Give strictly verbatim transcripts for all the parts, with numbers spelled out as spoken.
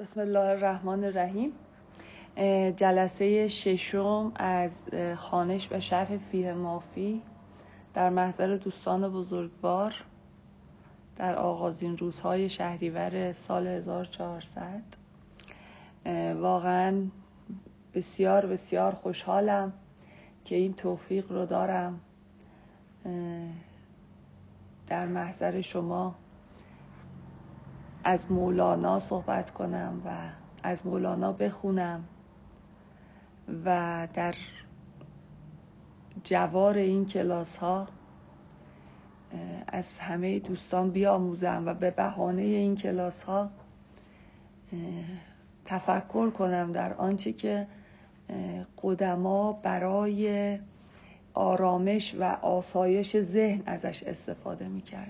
بسم الله الرحمن الرحیم. جلسه ششم از خوانش و شرح فیه مافی در محضر دوستان بزرگوار در آغازین روزهای شهریور سال هزار و چهارصد. واقعا بسیار بسیار خوشحالم که این توفیق رو دارم در محضر شما از مولانا صحبت کنم و از مولانا بخونم و در جوار این کلاس ها از همه دوستان بیاموزم و به بهانه این کلاس ها تفکر کنم در آنچه که قدما برای آرامش و آسایش ذهن ازش استفاده می کردن.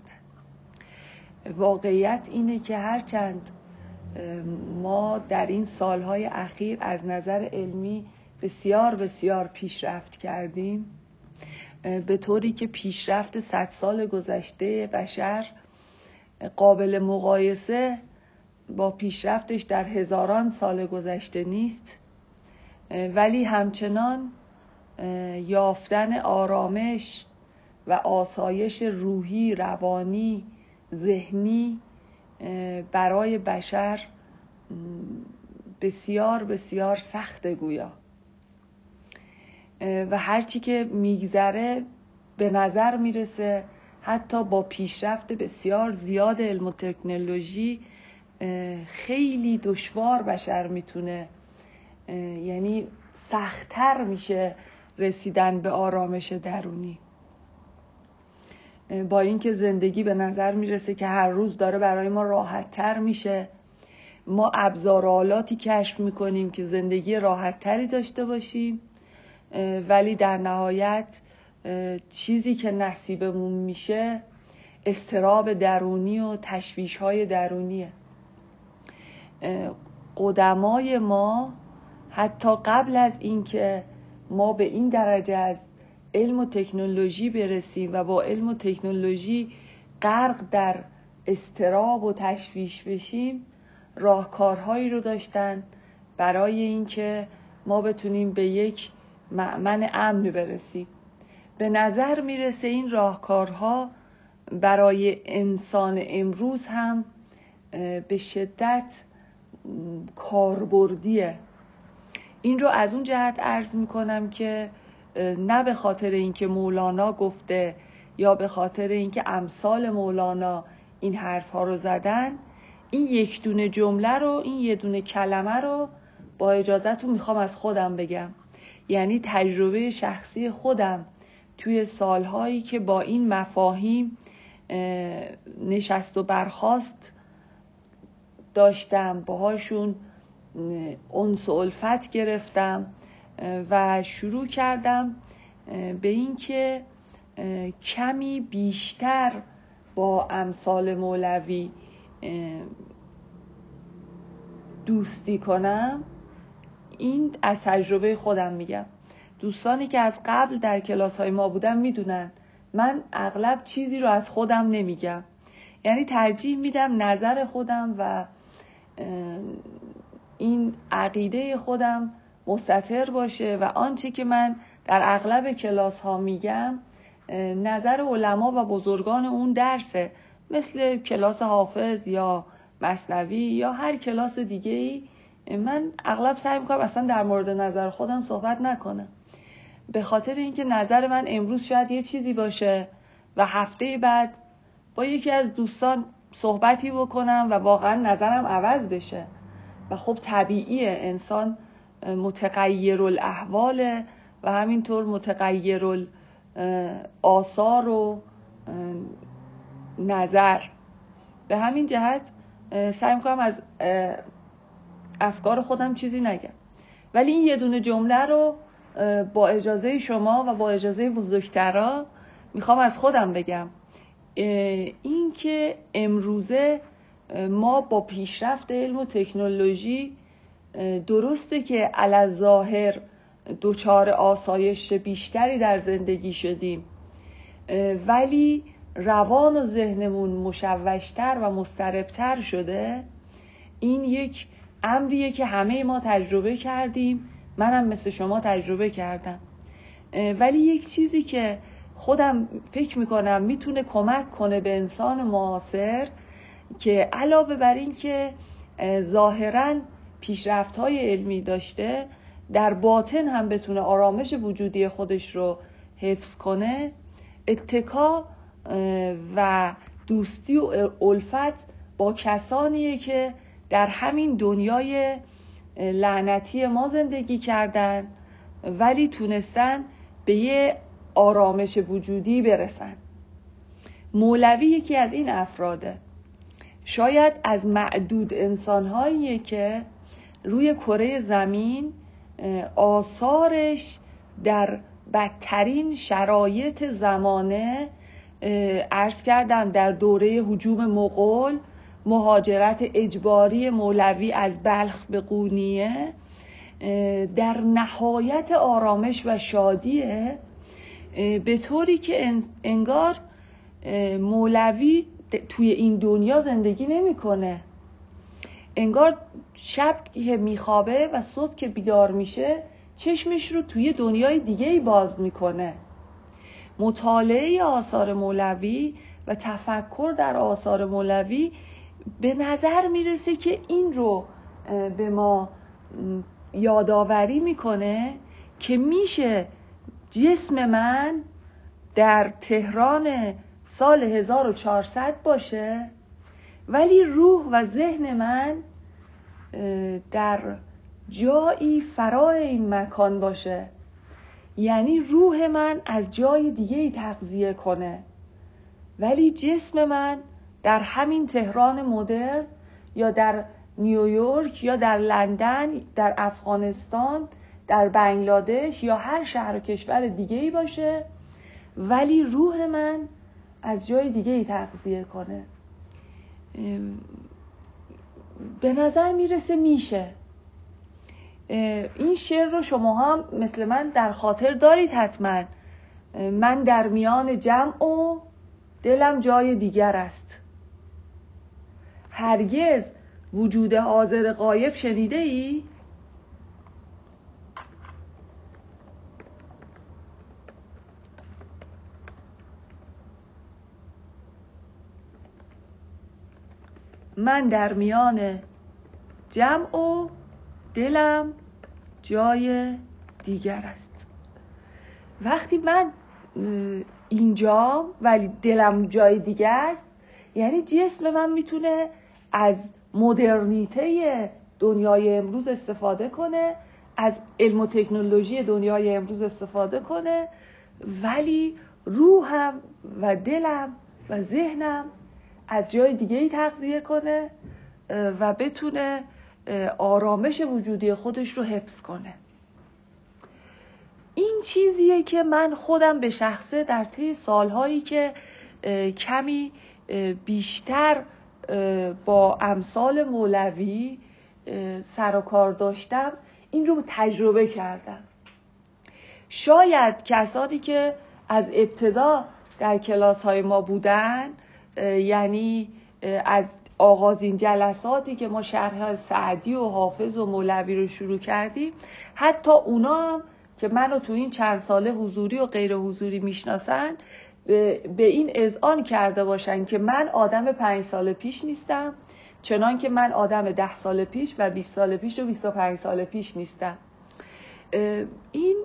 واقعیت اینه که هرچند ما در این سالهای اخیر از نظر علمی بسیار بسیار پیشرفت کردیم، به طوری که پیشرفت صد سال گذشته بشر قابل مقایسه با پیشرفتش در هزاران سال گذشته نیست، ولی همچنان یافتن آرامش و آسایش روحی، روانی، ذهنی برای بشر بسیار بسیار سخته گویا. و هرچی که میگذره به نظر میرسه حتی با پیشرفت بسیار زیاد علم و تکنولوژی خیلی دشوار بشر میتونه، یعنی سخت‌تر میشه رسیدن به آرامش درونی. با اینکه زندگی به نظر میرسه که هر روز داره برای ما راحت تر میشه، ما ابزار و آلاتی کشف میکنیم که زندگی راحت تری داشته باشیم، ولی در نهایت چیزی که نصیبمون میشه اضطراب درونی و تشویش های درونیه. قدمای ما حتی قبل از اینکه ما به این درجه از علم و تکنولوژی برسیم و با علم و تکنولوژی غرق در اضطراب و تشویش بشیم، راهکارهایی رو داشتن برای اینکه ما بتونیم به یک مأمن امن برسیم. به نظر میرسه این راهکارها برای انسان امروز هم به شدت کاربردیه. این رو از اون جهت عرض میکنم که نه به خاطر اینکه مولانا گفته یا به خاطر اینکه امثال مولانا این حرفها رو زدن، این یک دونه جمله رو، این یه دونه کلمه رو با اجازهتون میخوام از خودم بگم. یعنی تجربه شخصی خودم توی سالهایی که با این مفاهیم نشست و برخاست داشتم، باهاشون انس و الفت گرفتم و شروع کردم به این که کمی بیشتر با امثال مولوی دوستی کنم. این از تجربه خودم میگم. دوستانی که از قبل در کلاس های ما بودن میدونن من اغلب چیزی رو از خودم نمیگم، یعنی ترجیح میدم نظر خودم و این عقیده خودم مستتر باشه و آنچه که من در اغلب کلاس ها میگم نظر علما و بزرگان اون درسه، مثل کلاس حافظ یا مثنوی یا هر کلاس دیگه‌ای. من اغلب سعی میکنم اصلا در مورد نظر خودم صحبت نکنم، به خاطر اینکه نظر من امروز شاید یه چیزی باشه و هفته بعد با یکی از دوستان صحبتی بکنم و واقعا نظرم عوض بشه. و خب طبیعیه، انسان متغیر الاحواله و همینطور متغیر آثار و نظر. به همین جهت سعی میکنم از افکار خودم چیزی نگم، ولی این یه دونه جمله رو با اجازه شما و با اجازه بزرگترا میخوام از خودم بگم. این که امروزه ما با پیشرفت علم و تکنولوژی درسته که علی ظاهر دچار آسایش بیشتری در زندگی شدیم، ولی روان و ذهنمون مشوشتر و مضطربتر شده. این یک امریه که همه ما تجربه کردیم، منم مثل شما تجربه کردم. ولی یک چیزی که خودم فکر میکنم میتونه کمک کنه به انسان معاصر، که علاوه بر این که ظاهراً پیشرفت‌های علمی داشته، در باطن هم بتونه آرامش وجودی خودش رو حفظ کنه، اتکا و دوستی و الفت با کسانیه که در همین دنیای لعنتی ما زندگی کردن ولی تونستن به یه آرامش وجودی برسن. مولوی یکی از این افراده، شاید از معدود انسان‌هاییه که روی کره زمین آثارش در بدترین شرایط زمانه، عرض کردم در دوره هجوم مغول، مهاجرت اجباری مولوی از بلخ به قونیه، در نهایت آرامش و شادیه، به طوری که انگار مولوی توی این دنیا زندگی نمی‌کنه. انگار شب که میخوابه و صبح که بیدار میشه چشمش رو توی دنیای دیگه‌ای باز میکنه. مطالعه آثار مولوی و تفکر در آثار مولوی به نظر میرسه که این رو به ما یادآوری میکنه که میشه جسم من در تهران سال هزار و چهارصد باشه ولی روح و ذهن من در جایی فرای این مکان باشه. یعنی روح من از جای دیگه‌ای تغذیه کنه ولی جسم من در همین تهران مدرن یا در نیویورک یا در لندن، در افغانستان، در بنگلادش یا هر شهر و کشور دیگه‌ای باشه ولی روح من از جای دیگه‌ای تغذیه کنه. به نظر میرسه میشه. این شعر رو شما هم مثل من در خاطر دارید حتما. من در میان جمع و دلم جای دیگر است. هرگز وجود حاضر غایب شنیده ای؟ من در میان جمع و دلم جای دیگر است. وقتی من اینجا ولی دلم جای دیگر است، یعنی جسم من میتونه از مدرنیته دنیای امروز استفاده کنه، از علم و تکنولوژی دنیای امروز استفاده کنه، ولی روحم و دلم و ذهنم از جای دیگه‌ای تغذیه کنه و بتونه آرامش وجودی خودش رو حفظ کنه. این چیزیه که من خودم به شخصه در طی سالهایی که کمی بیشتر با امثال مولوی سر و کار داشتم این رو تجربه کردم. شاید کسانی که از ابتدا در کلاس های ما بودن، یعنی از آغازین جلساتی که ما شرح سعدی و حافظ و مولوی رو شروع کردیم، حتی اونا هم که منو تو این چند ساله حضوری و غیر حضوری میشناسن به این اذعان کرده باشن که من آدم پنج سال پیش نیستم، چنان که من آدم ده سال پیش و بیست سال پیش و بیست و پنج سال پیش نیستم. این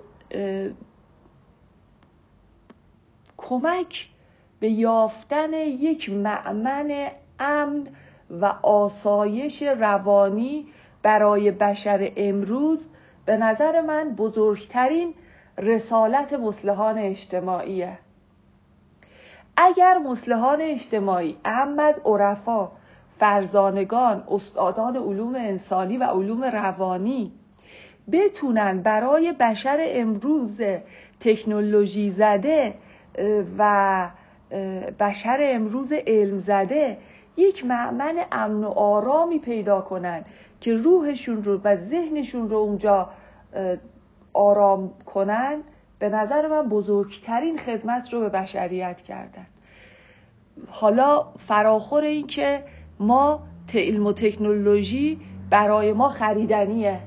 کمک به یافتن یک مأمن امن و آسایش روانی برای بشر امروز به نظر من بزرگترین رسالت مصلحان اجتماعیه. اگر مصلحان اجتماعی اهم از عرفا، فرزانگان، استادان علوم انسانی و علوم روانی بتونن برای بشر امروز تکنولوژی زده و بشر امروز علم زده یک مأمن امن و آرامی پیدا کنن که روحشون رو و ذهنشون رو اونجا آرام کنن، به نظر من بزرگترین خدمت رو به بشریت کردن. حالا فراخور این که ما علم و تکنولوژی برای ما خریدنیه.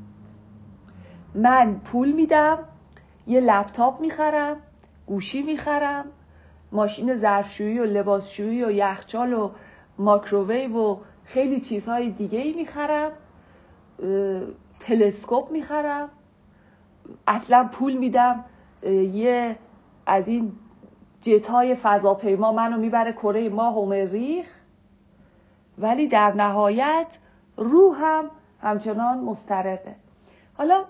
من پول میدم، یه لپتاپ میخرم، گوشی میخرم، ماشین ظرفشویی و لباسشویی و یخچال و ماکروویو و خیلی چیزهای دیگه ای میخرم، تلسکوپ میخرم، اصلا پول میدم یه از این جت‌های فضاپیما منو میبره کره ماه و مریخ، ولی در نهایت روحم همچنان مضطربه. حالا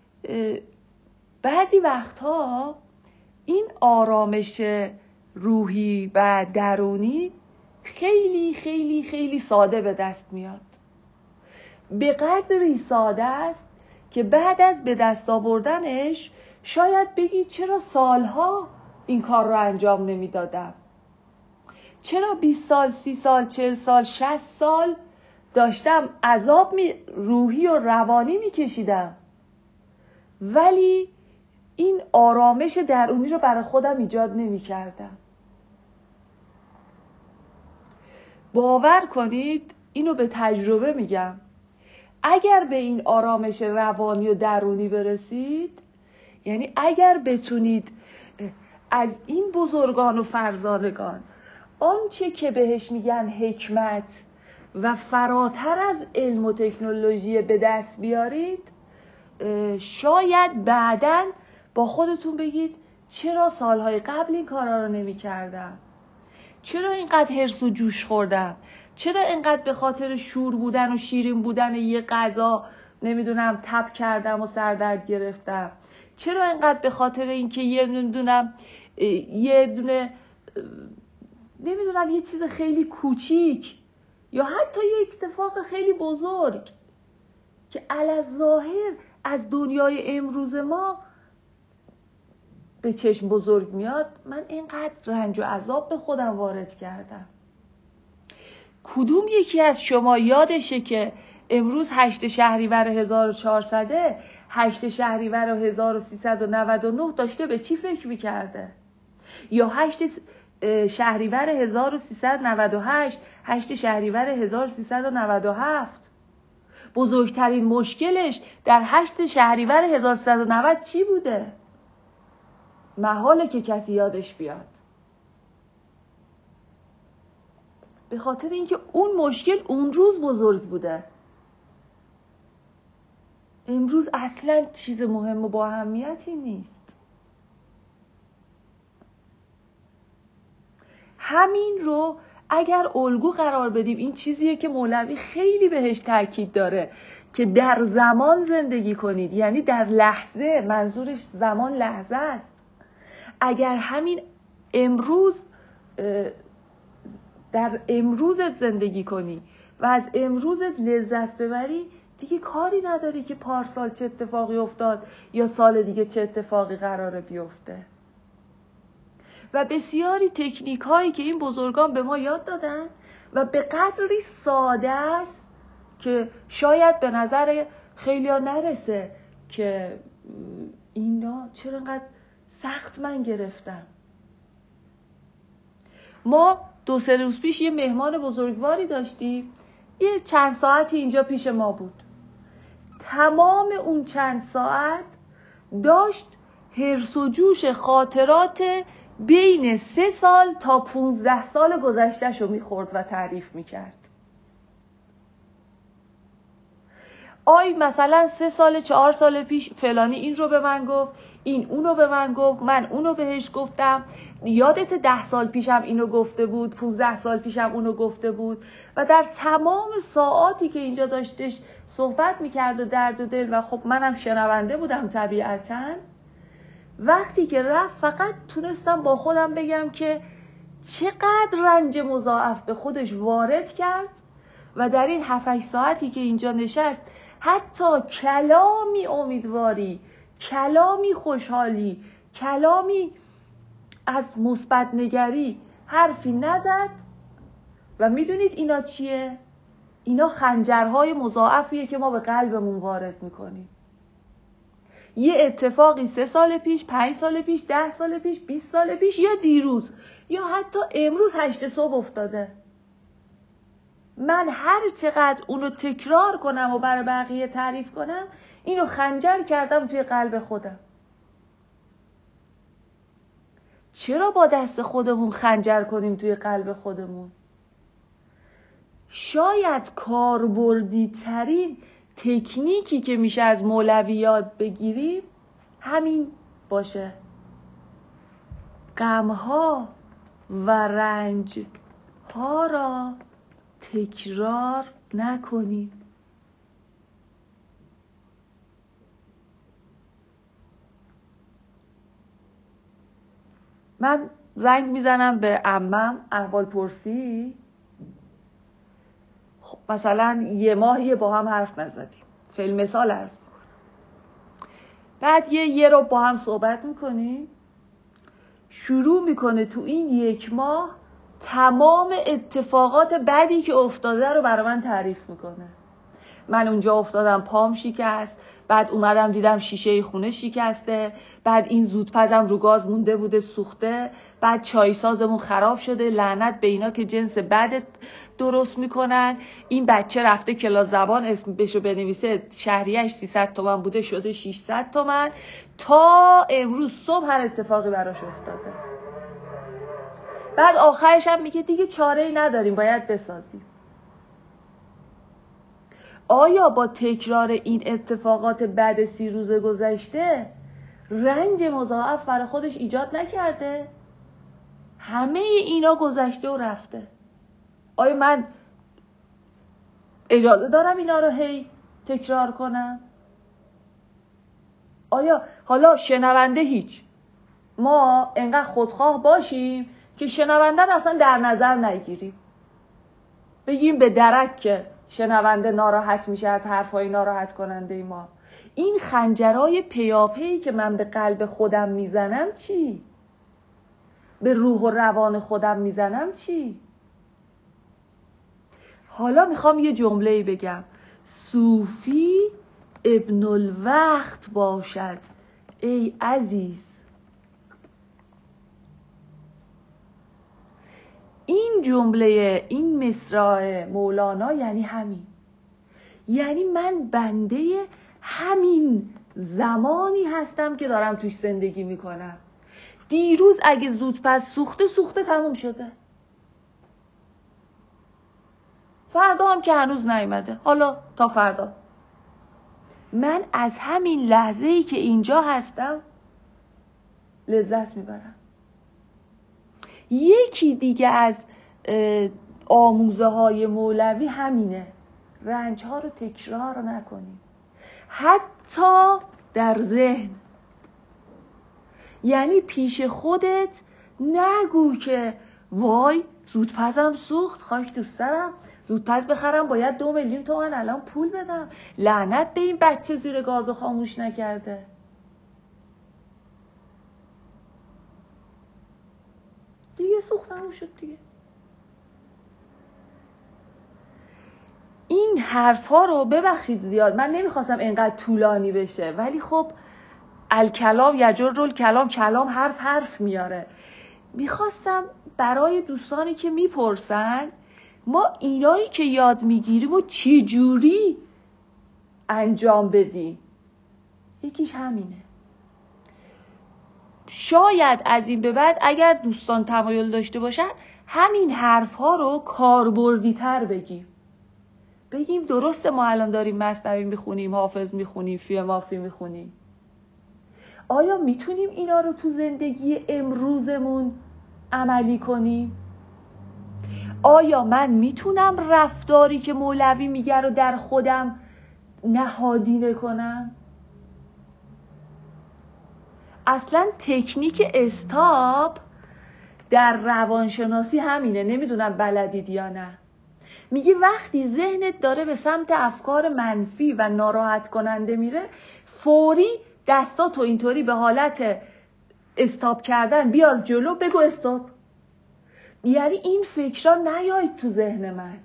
بعضی وقتها این آرامش روحی و درونی خیلی خیلی خیلی ساده به دست میاد. به قدری ساده است که بعد از به دست آوردنش شاید بگی چرا سالها این کار رو انجام نمیدادم؟ چرا بیست سال، سی سال، چهل سال، شصت سال داشتم عذاب روحی و روانی میکشیدم ولی این آرامش درونی رو برای خودم ایجاد نمی کردم؟ باور کنید، اینو به تجربه میگم، اگر به این آرامش روانی و درونی برسید، یعنی اگر بتونید از این بزرگان و فرزانگان آنچه که بهش میگن حکمت و فراتر از علم و تکنولوژی به دست بیارید، شاید بعداً با خودتون بگید چرا سالهای قبل این کارا رو نمی کردم؟ چرا اینقدر حرص و جوش خوردم؟ چرا اینقدر به خاطر شور بودن و شیرین بودن یه غذا نمیدونم تب کردم و سردرد گرفتم؟ چرا اینقدر به خاطر اینکه یه نمیدونم یه دونه نمیدونم یه چیز خیلی کوچیک یا حتی یه اتفاق خیلی بزرگ که علی‌الظاهر از دنیای امروز ما به چشم بزرگ میاد، من اینقدر رنج و عذاب به خودم وارد کردم؟ کدوم یکی از شما یادشه که امروز هشت شهریور هزار و چهارصد، هشت شهریور هزار و سیصد و نود و نه داشته به چی فکر میکرده؟ یا هشت شهریور هزار و سیصد و نود و هشت، هشت شهریور هزار و سیصد و نود و هفت بزرگترین مشکلش در هشت شهریور هزار و سیصد و نود چی بوده؟ محاله که کسی یادش بیاد، به خاطر اینکه اون مشکل اون روز بزرگ بوده. امروز اصلا چیز مهم و با اهمیتی نیست. همین رو اگر الگو قرار بدیم، این چیزیه که مولوی خیلی بهش تاکید داره که در زمان زندگی کنید، یعنی در لحظه، منظورش زمان لحظه است. اگر همین امروز در امروزت زندگی کنی و از امروزت لذت ببری، دیگه کاری نداری که پارسال چه اتفاقی افتاد یا سال دیگه چه اتفاقی قراره بیفته. و بسیاری تکنیک هایی که این بزرگان به ما یاد دادن و به قدری ساده است که شاید به نظر خیلی ها نرسه که اینا چرا انقدر سخت من گرفتم. ما دو سه روز پیش یه مهمان بزرگواری داشتیم، یه چند ساعتی اینجا پیش ما بود. تمام اون چند ساعت داشت حرص و جوش خاطرات بین سه سال تا پونزده سال گذشته‌ش رو میخورد و تعریف میکرد. آی مثلا سه سال چهار سال پیش فلانی این رو به من گفت، این اونو به من گفت، من اونو بهش گفتم، یادت ده سال پیشم اینو گفته بود، پونزده سال پیشم اونو گفته بود. و در تمام ساعاتی که اینجا داشتش صحبت میکرد و درد و دل، و خب منم شنونده بودم طبیعتاً، وقتی که رفت فقط تونستم با خودم بگم که چقدر رنج مضاعف به خودش وارد کرد و در این هفت هشت ساعتی که اینجا نشست حتی کلامی امیدواری، کلامی خوشحالی، کلامی از مثبت نگری حرفی نزد. و میدونید اینا چیه؟ اینا خنجرهای مضاعفیه که ما به قلبمون وارد میکنیم. یه اتفاقی سه سال پیش، پنج سال پیش، ده سال پیش، بیست سال پیش، یا دیروز، یا حتی امروز هشت صبح افتاده. من هر چقدر اونو تکرار کنم و برای بقیه تعریف کنم، اینو خنجر کردم توی قلب خودم. چرا با دست خودمون خنجر کنیم توی قلب خودمون؟ شاید کاربردی ترین تکنیکی که میشه از مولوی یاد بگیریم همین باشه. غمها و رنج ها را تکرار نکنیم. من زنگ میزنم به عمم احوال پرسی، خب مثلا یه ماهی با هم حرف نزدیم، فعل مثال عرض میکنم، بعد یه یه رو با هم صحبت میکنیم، شروع میکنه تو این یک ماه تمام اتفاقات بدی که افتاده رو برای من تعریف میکنه. من اونجا افتادم پام شکست، بعد اومدم دیدم شیشه خونه شکسته، بعد این زودپزم رو گاز مونده بوده سوخته، بعد چای سازمون خراب شده، لعنت به اینا که جنس بد درست میکنن، این بچه رفته کلاس زبان اسم بشو بنویسه شهریه‌اش سیصد تومن بوده شده ششصد تومن، تا امروز صبح هر اتفاقی براش افتاده. بعد آخرش هم میگه دیگه چاره‌ای نداریم، باید بسازیم. آیا با تکرار این اتفاقات بعد سی روز گذشته رنج مضاعف برای خودش ایجاد نکرده؟ همه اینا گذشته و رفته. آیا من اجازه دارم اینا رو هی تکرار کنم؟ آیا حالا شنونده هیچ، ما انقدر خودخواه باشیم که شنونده اصلا در نظر نگیریم، بگیم به درک که شنونده ناراحت میشه از حرفای ناراحت کننده ما. این خنجرهای پیاپی که من به قلب خودم میزنم چی؟ به روح و روان خودم میزنم چی؟ حالا میخوام یه جمله‌ای بگم. صوفی ابن الوقت باشد ای عزیز. این جمله، این مصرع مولانا یعنی همین، یعنی من بنده همین زمانی هستم که دارم توش زندگی میکنم. دیروز اگه زودپس سوخته سوخته تموم شده، فردا هم که هنوز نیومده، حالا تا فردا. من از همین لحظه‌ای که اینجا هستم لذت میبرم. یکی دیگه از آموزه های مولوی همینه، رنج ها رو تکرار نکنیم، حتی در ذهن. یعنی پیش خودت نگو که وای زودپزم سوخت، خاک دوست دارم، زودپز بخرم باید دو میلیون تومان الان پول بدم، لعنت به این بچه زیر گازو خاموش نکرده. دیگه سوختم شد دیگه. این حرفا رو ببخشید زیاد، من نمیخواستم اینقدر طولانی بشه، ولی خب الکلام یجر الکلام، کلام حرف حرف میاره. میخواستم برای دوستانی که میپرسن ما اینایی که یاد میگیریم و چه جوری انجام بدیم، یکیش همینه. شاید از این به بعد اگر دوستان تمایل داشته باشن همین حرفها رو کاربردی تر بگیم. بگیم درسته ما الان داریم مثنوی میخونیم، حافظ میخونیم، فی مافی میخونیم، آیا میتونیم اینا رو تو زندگی امروزمون عملی کنیم؟ آیا من میتونم رفتاری که مولوی میگه رو در خودم نهادینه کنم؟ اصلا تکنیک استاپ در روانشناسی همینه، نمیدونم بلدید یا نه. میگه وقتی ذهنت داره به سمت افکار منفی و ناراحت کننده میره، فوری دستاتو اینطوری به حالت استاپ کردن بیار جلو، بگو استاپ. یعنی این فکرها نیاید تو ذهن من.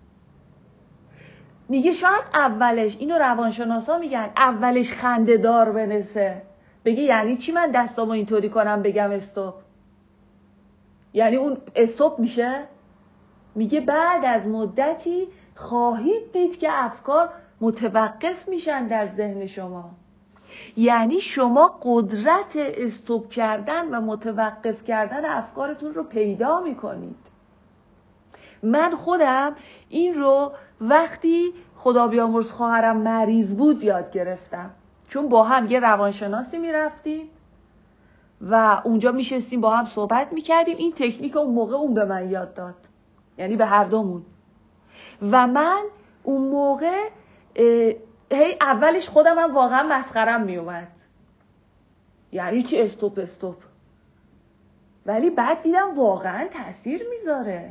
میگه شاید اولش، اینو روانشناسا میگن، اولش خنده دار بنسه، بگه یعنی چی من دستامو اینطوری کنم بگم استاپ؟ یعنی اون استاپ میشه؟ میگه بعد از مدتی خواهید دید که افکار متوقف میشن در ذهن شما. یعنی شما قدرت استوب کردن و متوقف کردن افکارتون رو پیدا میکنید. من خودم این رو وقتی خدا بیامرز خواهرم مریض بود یاد گرفتم، چون با هم یه روانشناسی میرفتیم و اونجا میشستیم با هم صحبت میکردیم. این تکنیک اون موقع اون به من یاد داد، یعنی به هر دومون. و من اون موقع هی اولش خودم هم واقعا مسخرم میومد، یعنی چی استوپ استوپ، ولی بعد دیدم واقعا تأثیر میذاره.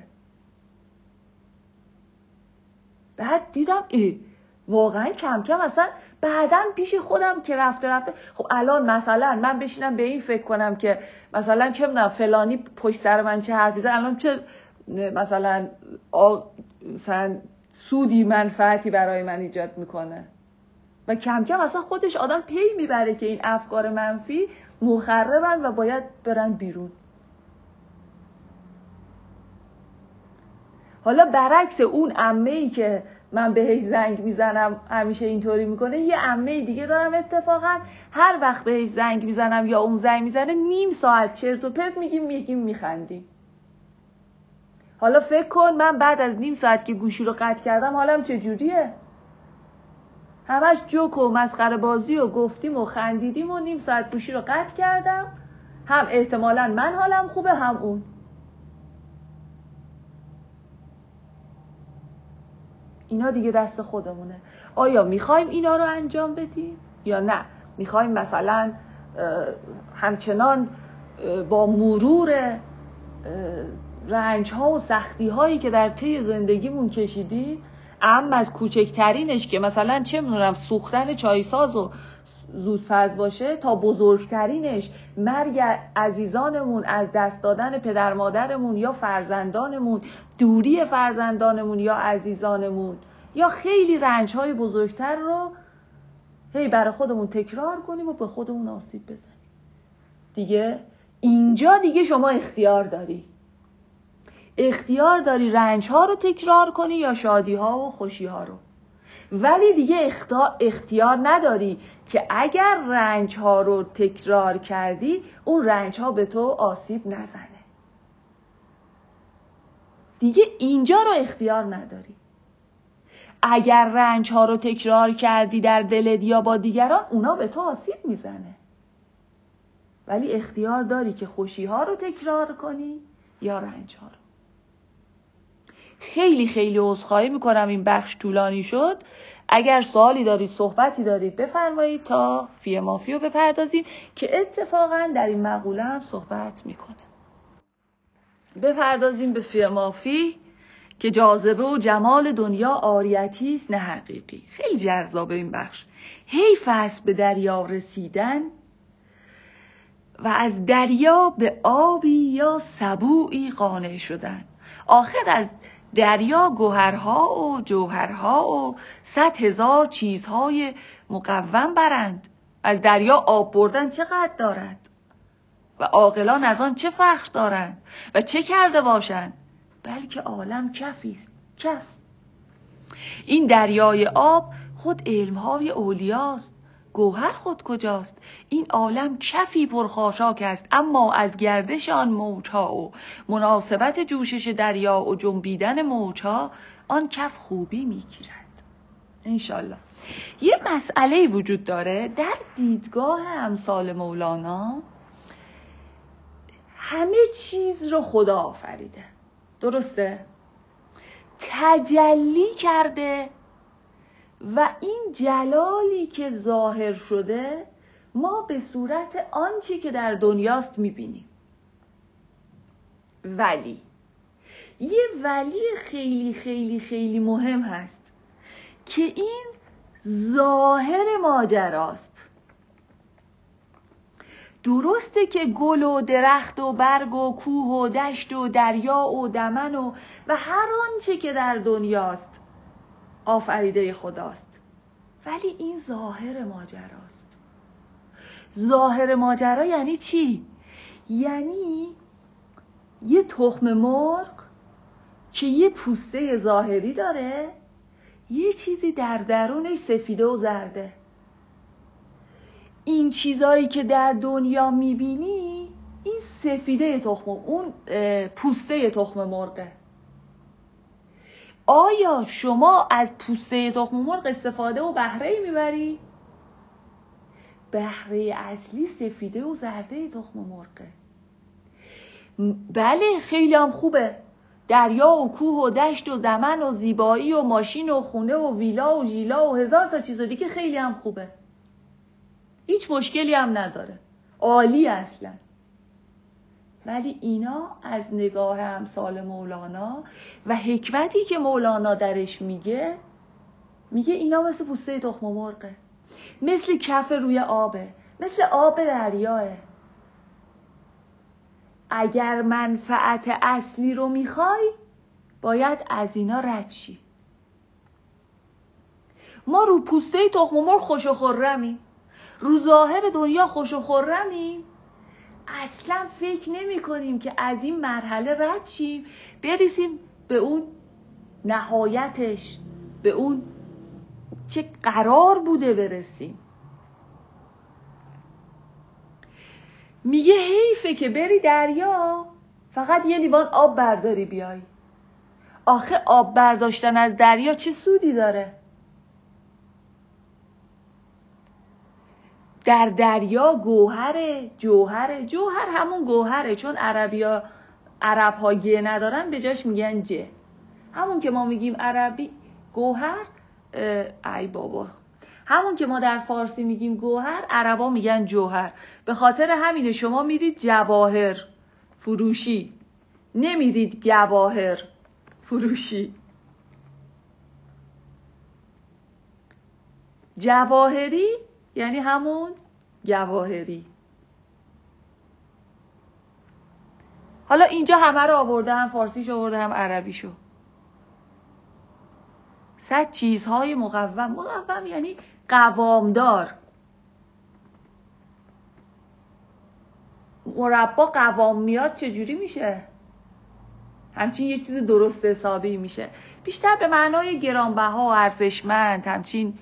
بعد دیدم ای واقعا کم کم اصلا بعداً پیش خودم که رفته رفته خب الان مثلا من بشینم به این فکر کنم که مثلا چه میدونم فلانی پشت سر من چه حرفی زد، الان چه مثلا مثلا سودی منفعتی برای من ایجاد میکنه. و کم کم اصلا خودش آدم پی میبره که این افکار منفی مخربن و باید برن بیرون. حالا برعکس اون عمه‌ای که من بهش زنگ میزنم همیشه اینطوری میکنه، یه عمه دیگه دارم اتفاقا هر وقت بهش زنگ میزنم یا اون زنگ میزنه نیم ساعت چرت و پرت میگیم میگیم میخندیم. حالا فکر کن من بعد از نیم ساعت که گوشی رو قطع کردم حالم چجوریه؟ همش جوک و مسخره بازی و گفتیم و خندیدیم و نیم ساعت گوشی رو قطع کردم. هم احتمالاً من حالم خوبه هم اون. اینا دیگه دست خودمونه. آیا میخوایم اینا رو انجام بدیم یا نه میخوایم مثلا همچنان با مرور رنج ها و سختی هایی که در طی زندگیمون کشیدیم، اما از کوچکترینش که مثلا چه میدونم سوختن چایساز و زودپز باشه تا بزرگترینش مرگ عزیزانمون، از دست دادن پدر مادرمون یا فرزندانمون، دوری فرزندانمون یا عزیزانمون، یا خیلی رنج‌های بزرگتر رو هی برای خودمون تکرار کنیم و به خودمون آسیب بزنیم. دیگه اینجا دیگه شما اختیار داری. اختیار داری رنج‌ها رو تکرار کنی یا شادی‌ها و خوشی‌ها رو. ولی دیگه اختیار نداری که اگر رنج ها رو تکرار کردی اون رنج ها به تو آسیب نزنه. دیگه اینجا رو اختیار نداری. اگر رنج ها رو تکرار کردی در دلت یا با دیگران اونا به تو آسیب میزنه. ولی اختیار داری که خوشی ها رو تکرار کنی یا رنج ها رو. خیلی خیلی عذرخواهی میکنم این بخش طولانی شد. اگر سوالی دارید صحبتی دارید بفرمایید تا فی مافی رو بپردازیم که اتفاقا در این مقوله هم صحبت میکنه. بپردازیم به فی مافی که جاذبه و جمال دنیا عاریتی است نه حقیقی. خیلی جذابه این بخش. حیف است به دریا رسیدن و از دریا به آبی یا سبویی قانع شدن. آخر از دریا گوهرها و جوهرها و صد هزار چیزهای مقوم برند. از دریا آب بردن چقدر دارد و عاقلان از آن چه فخر دارند و چه کرده باشند، بلکه عالم کفی است. کف این دریای آب خود علمهای اولیاست. گوهر خود کجاست؟ این عالم کفی پرخاشاک است، اما از گردش آن موجها و مناسبت جوشش دریا و جنبیدن موجها آن کف خوبی میگیرد. انشالله. یه مسئله وجود داره در دیدگاه امثال مولانا. همه چیز رو خدا آفریده، درسته؟ تجلی کرده و این جلالی که ظاهر شده ما به صورت آنچه که در دنیاست میبینیم. ولی یه ولی خیلی خیلی خیلی مهم هست که این ظاهر ماجراست. درسته که گل و درخت و برگ و کوه و دشت و دریا و دمن و و هر آنچه که در دنیاست آفریده خداست، ولی این ظاهر ماجراست. ظاهر ماجرا یعنی چی؟ یعنی یه تخم مرغ که یه پوسته ظاهری داره، یه چیزی در درونش سفیده و زرده. این چیزایی که در دنیا میبینی این سفیده تخم، اون پوسته تخم مرغه. آیا شما از پوسته تخم مرغ استفاده و بهره میبری؟ بهره اصلی سفیده و زرده تخم مرغه. بله خیلی هم خوبه، دریا و کوه و دشت و دمن و زیبایی و ماشین و خونه و ویلا و ژیلا و هزار تا چیز دیگه خیلی هم خوبه، هیچ مشکلی هم نداره، عالی اصلا. ولی اینا از نگاه امثال مولانا و حکمتی که مولانا درش میگه، میگه اینا مثل پوسته تخم مرغه، مثل کف روی آبه، مثل آب دریاه. اگر منفعت اصلی رو میخوای باید از اینا رد شی. ما رو پوسته تخم مرغ خوش و خرمیم، رو ظاهر دنیا خوش و خرمیم، اصلا فکر نمی کنیم که از این مرحله رد شیم، برسیم به اون نهایتش، به اون چه قرار بوده برسیم. میگه حیفه که بری دریا فقط یه لیوان آب برداری بیای. آخه آب برداشتن از دریا چه سودی داره؟ در دریا گوهره، جوهره. جوهر همون گوهره، چون عربیا عرب ها گه ندارن به جاش میگن جه. همون که ما میگیم عربی گوهر، ای بابا، همون که ما در فارسی میگیم گوهر، عربا میگن جوهر. به خاطر همینه شما میرید جواهر فروشی، نمیرید گواهر فروشی. جواهری یعنی همون گواهری. حالا اینجا همه رو آورده، هم فارسیشو آورده هم عربیشو. صد چیزهای مقوم. مقوم یعنی قوامدار. مربا قوام میاد چجوری میشه؟ همچین یه چیز درست حسابی میشه، بیشتر به معنای گرانبها و ارزشمند. همچین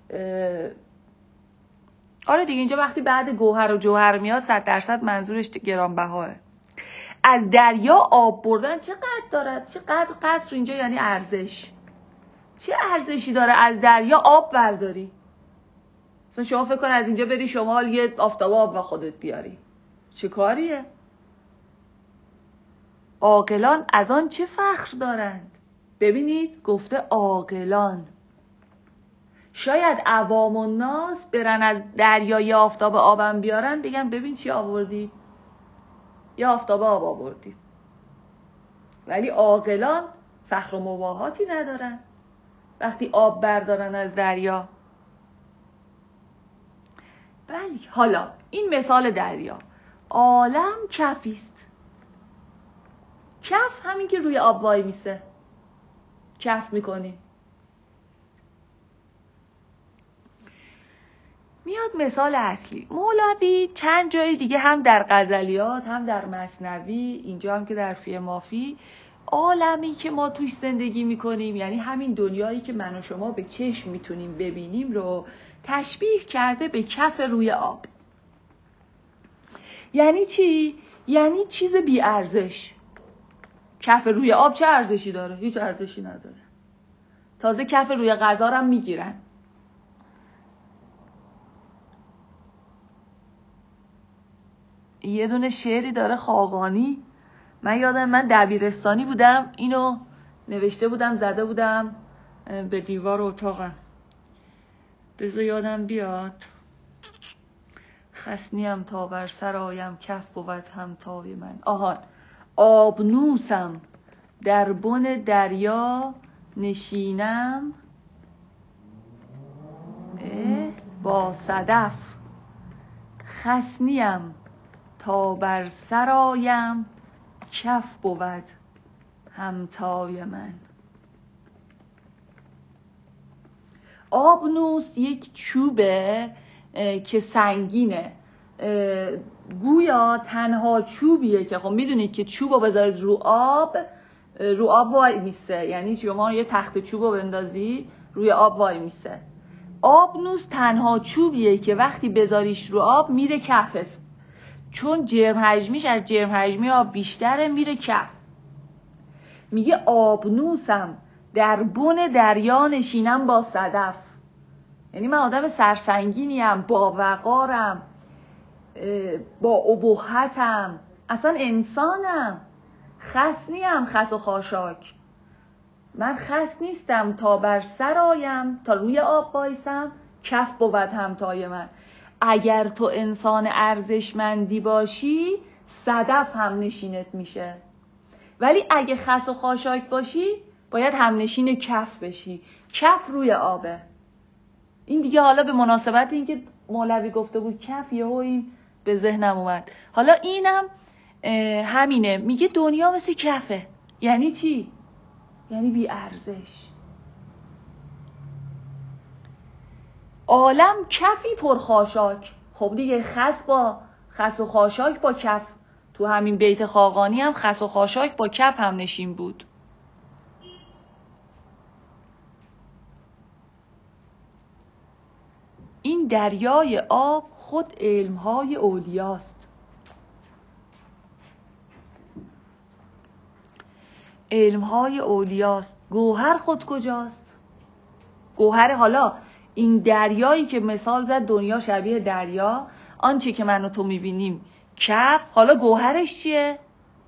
آره دیگه، اینجا وقتی بعد گوهر و جوهر میاد صد درصد منظورش گرانبهاه. از دریا آب بردن چه قدر دارد؟ چه قدر قدر اینجا یعنی ارزش. چه ارزشی داره از دریا آب برداری؟ مثلا شما فکر کن از اینجا بری شمال یه آفتاب آب و خودت بیاری، چه کاریه؟ عاقلان از آن چه فخر دارند؟ ببینید گفته عاقلان. شاید عوام الناس برن از دریا یه آفتاب آبم بیارن، بگن ببین چی آوردی، یه آفتاب آب آوردی. ولی عاقلان فخر و مباهاتی ندارن وقتی آب بردارن از دریا. بله، حالا این مثال دریا. عالم کفیست. کف همین که روی آب وای میسه، کف میکنی. میاد مثال اصلی. مولوی چند جای دیگه هم در غزلیات هم در مثنوی، اینجا هم که در فی مافی، عالمی که ما توش زندگی میکنیم، یعنی همین دنیایی که من و شما به چشم میتونیم ببینیم رو تشبیه کرده به کف روی آب. یعنی چی؟ یعنی چیز بی ارزش. کف روی آب چه ارزشی داره؟ هیچ ارزشی نداره. تازه کف روی غذا هم میگیرن. یه دونه شعری داره خاقانی، من یادم من دبیرستانی بودم اینو نوشته بودم، زده بودم به دیوار اتاقم. بذار یادم بیاد. خسنیم تا بر سر آیم، کف بود همتای من. آهان. آبنوسم در بن دریا نشینم، با صدف خسنیم تا بر سر آیم، کف بود همتای من. آبنوس یک چوبه که سنگینه، گویا تنها چوبیه که خب میدونید که چوب رو بذارید رو آب رو آب وای میسته، یعنی شما یه تخت چوب رو بندازی روی آب وای میسته. آبنوس تنها چوبیه که وقتی بذاریش رو آب میره کف، چون جرم حجمیش از جرم حجمی آب بیشتره میره کف. میگه آبنوسم در بن دریا نشینم با صدف، یعنی من آدم سرسنگینیم، با وقارم، با ابهتم، اصلا انسانم، خس نیم خس و خاشاک. من خس نیستم تا بر سر آیم، تا روی آب بایسم کف بود همتای من. اگر تو انسان ارزشمندی باشی صدف هم نشینت میشه، ولی اگه خس و خاشاک باشی باید هم نشین کف بشی. کف روی آبه. این دیگه حالا به مناسبت این که مولوی گفته بود کف، یهو این به ذهنم اومد. حالا اینم همینه، میگه دنیا مثل کفه. یعنی چی؟ یعنی بی ارزش. عالم کفی پر خاشاک. خب دیگه خس با خس و خاشاک با کف، تو همین بیت خاقانی هم خس و خاشاک با کف هم نشین بود. این دریای آب خود علمهای اولیاست. علمهای اولیاست. گوهر خود کجاست؟ گوهر، حالا این دریایی که مثال زد دنیا شبیه دریا، آنچه که من و تو میبینیم کف، حالا گوهرش چیه؟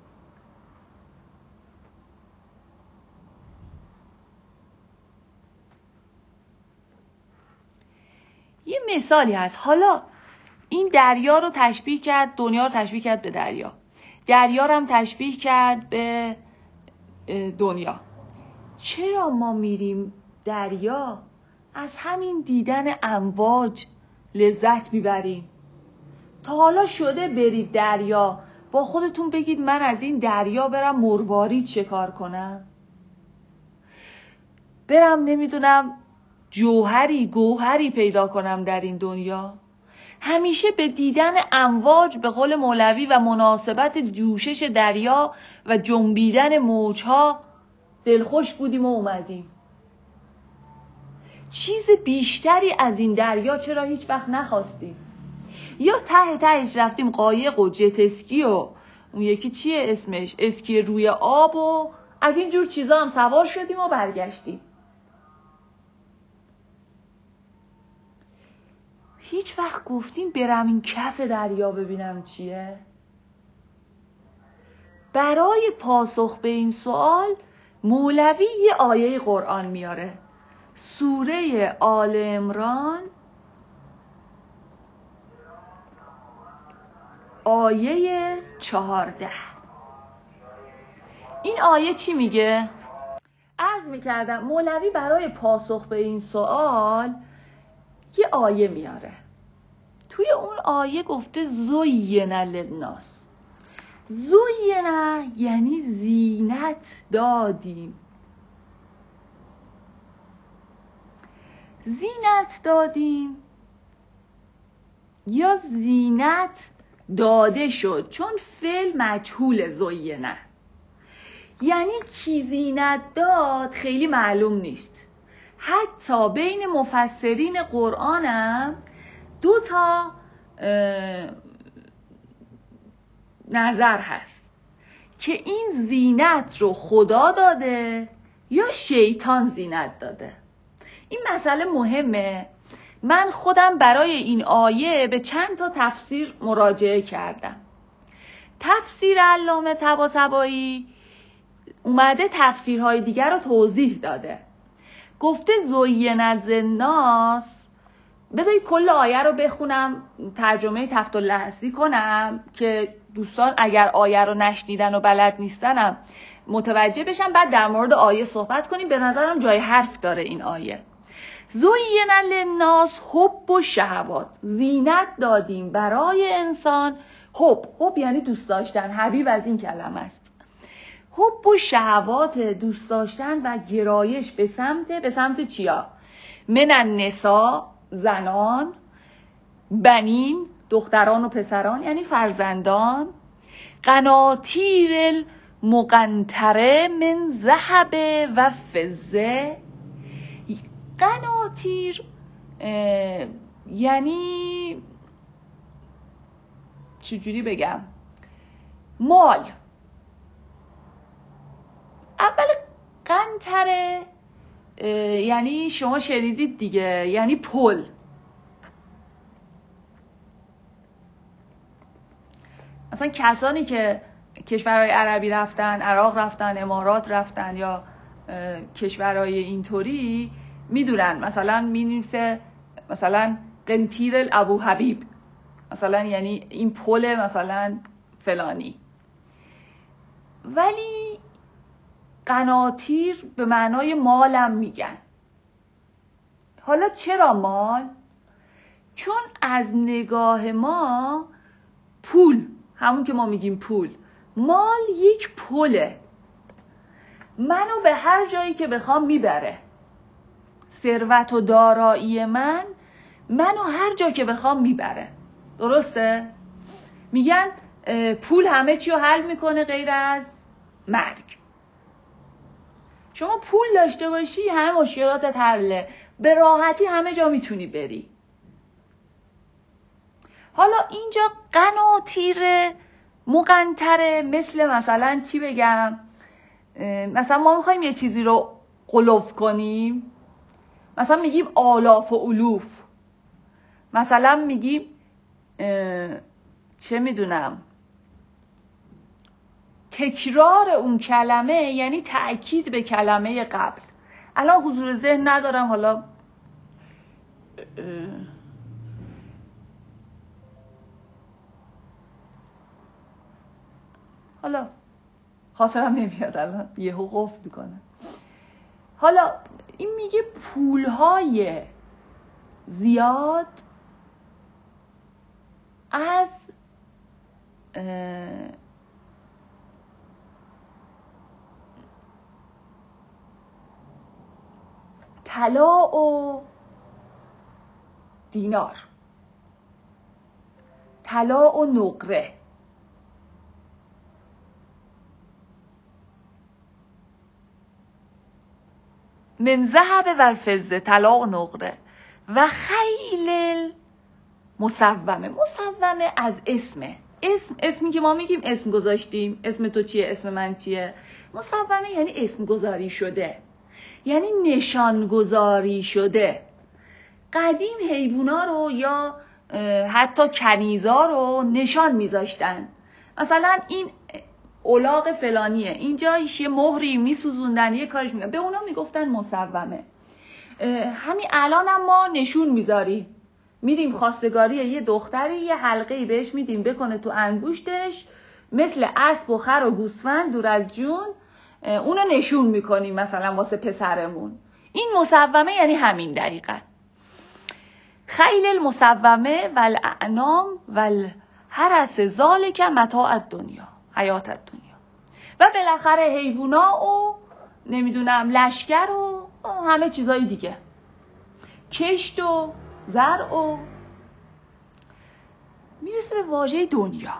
یه مثالی هست. حالا این دریا رو تشبیه کرد، دنیا رو تشبیه کرد به دریا، دریا رو هم تشبیه کرد به دنیا. چرا ما میریم دریا؟ از همین دیدن امواج لذت میبریم. تا حالا شده برید دریا با خودتون بگید من از این دریا برم مروارید شکار کنم، برم نمیدونم جوهری گوهری پیدا کنم در این دنیا؟ همیشه به دیدن امواج به قول مولوی و مناسبت جوشش دریا و جنبیدن موجها دلخوش بودیم و اومدیم. چیز بیشتری از این دریا چرا هیچ وقت نخواستیم؟ یا ته تهش رفتیم قایق و جت اسکی و اون یکی چیه اسمش، اسکی روی آب و از این جور چیزا هم سوار شدیم و برگشتیم. هیچ وقت گفتیم برم این کف دریا ببینم چیه؟ برای پاسخ به این سوال مولوی یه آیه قرآن میاره، سوره آل عمران آیه چهارده. این آیه چی میگه؟ عرض میکردم مولوی برای پاسخ به این سوال یه آیه میاره. توی اون آیه گفته زین للناس. زین یعنی زینت دادیم. زینت دادیم یا زینت داده شد، چون فعل مجهول زینه، یعنی کی زینت داد خیلی معلوم نیست. حتی بین مفسرین قرآنم دو تا نظر هست که این زینت رو خدا داده یا شیطان زینت داده. این مسئله مهمه. من خودم برای این آیه به چند تا تفسیر مراجعه کردم. تفسیر علامه طباطبایی اومده تفسیرهای دیگر رو توضیح داده. گفته زین للناس، بذارید کل آیه رو بخونم، ترجمه تفت اللحظی کنم که دوستان اگر آیه رو نشنیدن و بلد نیستنم متوجه بشن، بعد در مورد آیه صحبت کنیم. به نظرم جای حرف داره این آیه. زین للناس حب و شهوات، زینت دادیم برای انسان. حب، حب یعنی دوست داشتن، حبیب از این کلمه است. حب و شهوات، دوست داشتن و گرایش به سمت به سمت چیا؟ من النساء، زنان، بنین، دختران و پسران یعنی فرزندان، قناطیر مقنطره من ذهب و فضه. قناطیر یعنی چجوری بگم، مال. اول قنطره یعنی شما شنیدید دیگه، یعنی پل. مثلا کسانی که کشورهای عربی رفتن، عراق رفتن، امارات رفتن یا کشورهای اینطوری میدونن، مثلا مینویسه مثلا قنطیر ابو حبیب، مثلا یعنی این پل مثلا فلانی. ولی قناطیر به معنای مالم میگن. حالا چرا مال؟ چون از نگاه ما پول، همون که ما میگیم پول، مال یک پله، منو به هر جایی که بخوام میبره. ثروت و دارایی من منو هر جا که بخوام میبره. درسته؟ میگن پول همه چی رو حل میکنه غیر از مرگ. شما پول داشته باشی همه مشکلاتت حله، به راحتی همه جا میتونی بری. حالا اینجا قناطیر مقنطره مثل مثلا چی بگم، مثلا ما میخوایم یه چیزی رو قلوف کنیم، مثلا میگیم آلاف و الوف، مثلا میگیم چه میدونم تکرار اون کلمه یعنی تأکید به کلمه قبل. الان حضور ذهن ندارم، حالا حالا خاطرم نمیاد الان، یهو قفل میکنه. حالا این میگه پولهای زیاد از طلا و دینار، طلا و نقره، من ذهب و الفضه، طلا و نقره، و خیل مصومه. مصومه از اسمه، اسم اسمی که ما میگیم اسم گذاشتیم، اسم تو چیه، اسم من چیه. مصومه یعنی اسم گذاری شده، یعنی نشان گذاری شده. قدیم حیوونا رو یا حتی کنیزا رو نشان میذاشتن، مثلا این الاغ فلانیه، اینجا یه مهری میسوزوندن، یه کارش میگن، به اونا میگفتن مصومه. همین الان هم ما نشون میذاریم، میریم خواستگاری یه دختری، یه حلقه‌ای بهش میدیم بکنه تو انگشتش، مثل اسب و خر و گوسفند دور از جون، اونو نشون میکنیم مثلا واسه پسرمون. این مصومه یعنی همین دقیقاً. خیل المصومه و الاعنام و الحرس ذالک متاع الدنیا، حیات الدنیا. و بالاخره حیوونا و نمیدونم لشکر و همه چیزای دیگه، کشت و زرع و. میرسه به واژه دنیا.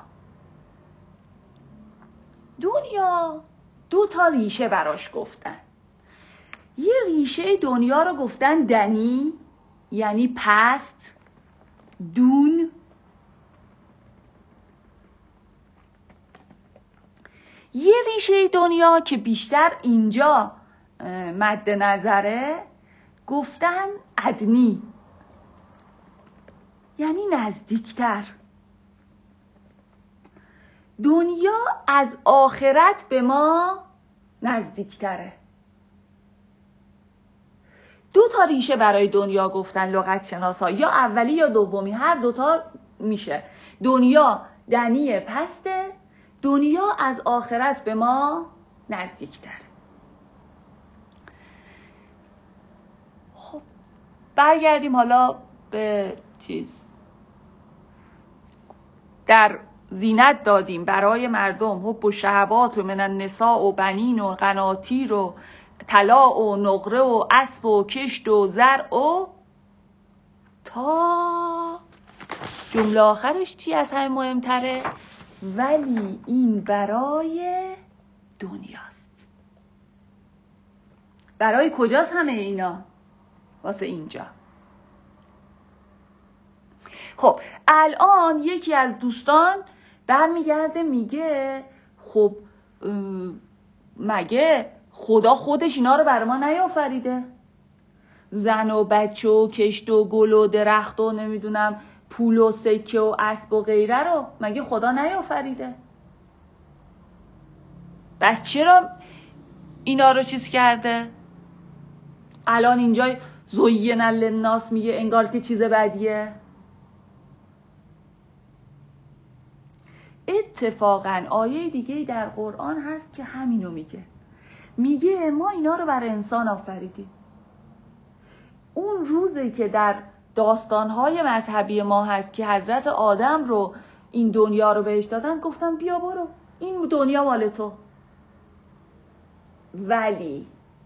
دنیا دو تا ریشه براش گفتن. یه ریشه دنیا رو گفتن دنی، یعنی پست، دون. یه ریشه دنیا که بیشتر اینجا مد نظره گفتن ادنی، یعنی نزدیکتر. دنیا از آخرت به ما نزدیکتره. دو تا ریشه برای دنیا گفتن لغت شناسا، یا اولی یا دومی، هر دوتا میشه. دنیا دنی پسته، دنیا از آخرت به ما نزدیکتره. خب برگردیم حالا به چیز. در زینت دادیم برای مردم حب و شهوات و من النساء و بنین و قناطیر و طلا و نقره و اسب و کشت و زرع و تا جمله آخرش چی از همه مهمتره؟ ولی این برای دنیاست. برای کجاست همه اینا؟ واسه اینجا. خب الان یکی از دوستان برمیگرده میگه خب مگه خدا خودش اینا رو بر ما نیافریده؟ زن و بچه و کشت و گل و درخت و نمیدونم پول و سکه و اسب و غیره رو مگه خدا نیافریده؟ بچه چرا اینا رو چیز کرده؟ الان اینجا زین للناس میگه انگار که چیز بدیه. اتفاقا آیه دیگه در قرآن هست که همینو میگه. میگه ما اینا رو برای انسان آفریدیم. اون روزی که در داستانهای مذهبی ما هست که حضرت آدم رو این دنیا رو بهش دادن، گفتن بیا برو این دنیا مال تو. ولی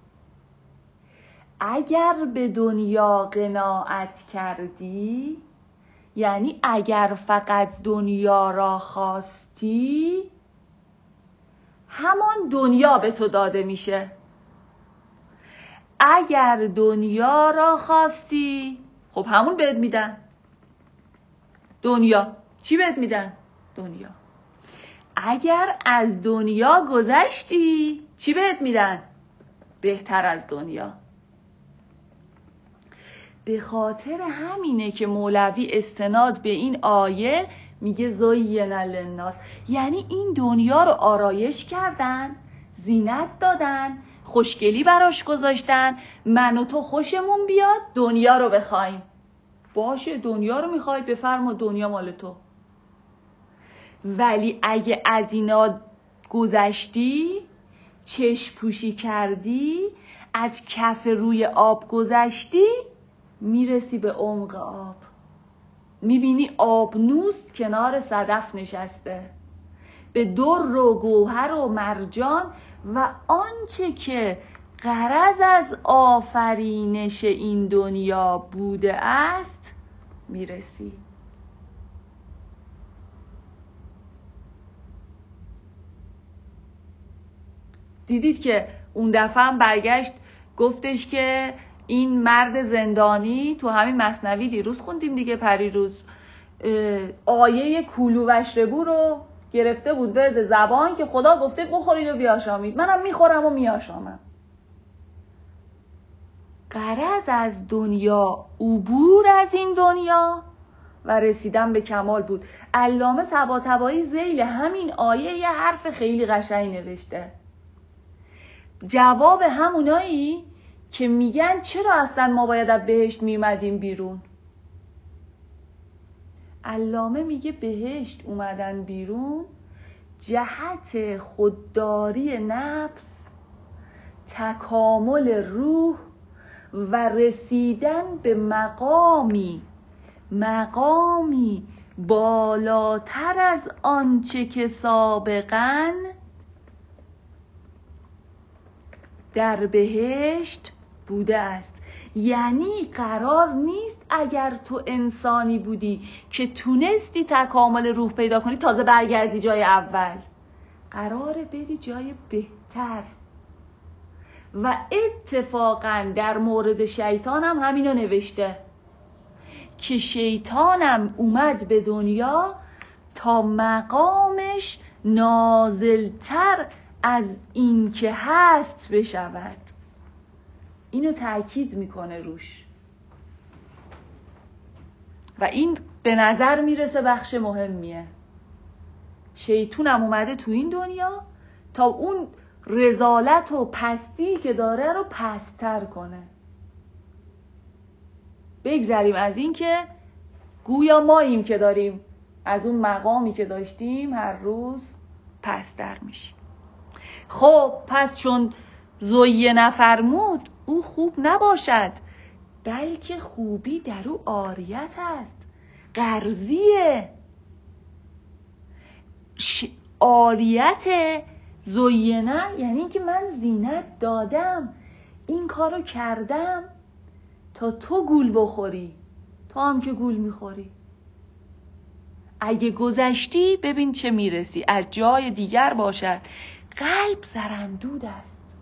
اگر به دنیا قناعت کردی، یعنی اگر فقط دنیا را خواستی، همان دنیا به تو داده میشه. اگر دنیا را خواستی، خب همون بهت میدن. دنیا چی بهت میدن؟ دنیا. اگر از دنیا گذشتی چی بهت میدن؟ بهتر از دنیا. به خاطر همینه که مولوی استناد به این آیه میگه زین للناس، یعنی این دنیا رو آرایش کردن، زینت دادن، خوشگلی براش گذاشتن، من و تو خوشمون بیاد دنیا رو بخوایم. باشه دنیا رو میخوای بفرما، دنیا مال تو. ولی اگه از اینا گذشتی، چشم پوشی کردی، از کف روی آب گذشتی، میرسی به عمق آب، میبینی آبنوس کنار صدف نشسته، به در و گوهر و مرجان و آنچه که غرض از آفرینش این دنیا بوده است میرسی. دیدید که اون دفعه هم برگشت گفتش که این مرد زندانی، تو همین مثنوی دیروز خوندیم دیگه، پریروز، آیه کولو وشربو رو گرفته بود ورد زبان که خدا گفته بخورید و بیاشامید، منم میخورم و میاشامم. غرض از دنیا عبور از این دنیا و رسیدن به کمال بود. علامه طباطبایی ذیل همین آیه یه حرف خیلی قشنگ نوشته، جواب همونایی که میگن چرا اصلا ما باید از بهشت میمدیم بیرون. علامه میگه بهشت اومدن بیرون جهت خودداری نفس، تکامل روح و رسیدن به مقامی مقامی بالاتر از آنچه که سابقاً در بهشت بوده است. یعنی قرار نیست اگر تو انسانی بودی که تونستی تکامل روح پیدا کنی تازه برگردی جای اول، قراره بری جای بهتر. و اتفاقا در مورد شیطان هم همینو نوشته که شیطانم اومد به دنیا تا مقامش نازلتر از این که هست بشود. اینو تأکید میکنه روش و این به نظر میرسه بخش مهمیه. شیطونم اومده تو این دنیا تا اون رذالت و پستی که داره رو پست‌تر کنه. بگذریم از این که گویا ماییم که داریم از اون مقامی که داشتیم هر روز پست‌تر میشیم. خب پس چون زویه نفرمود او خوب نباشد، بلکه خوبی در او عاریت است، غرضیه. ش... عاریت زوینه یعنی که من زینت دادم، این کارو کردم تا تو گول بخوری، تو هم که گول میخوری. اگه گذشتی ببین چه میرسی، از جای دیگر باشد قلب زرندود است.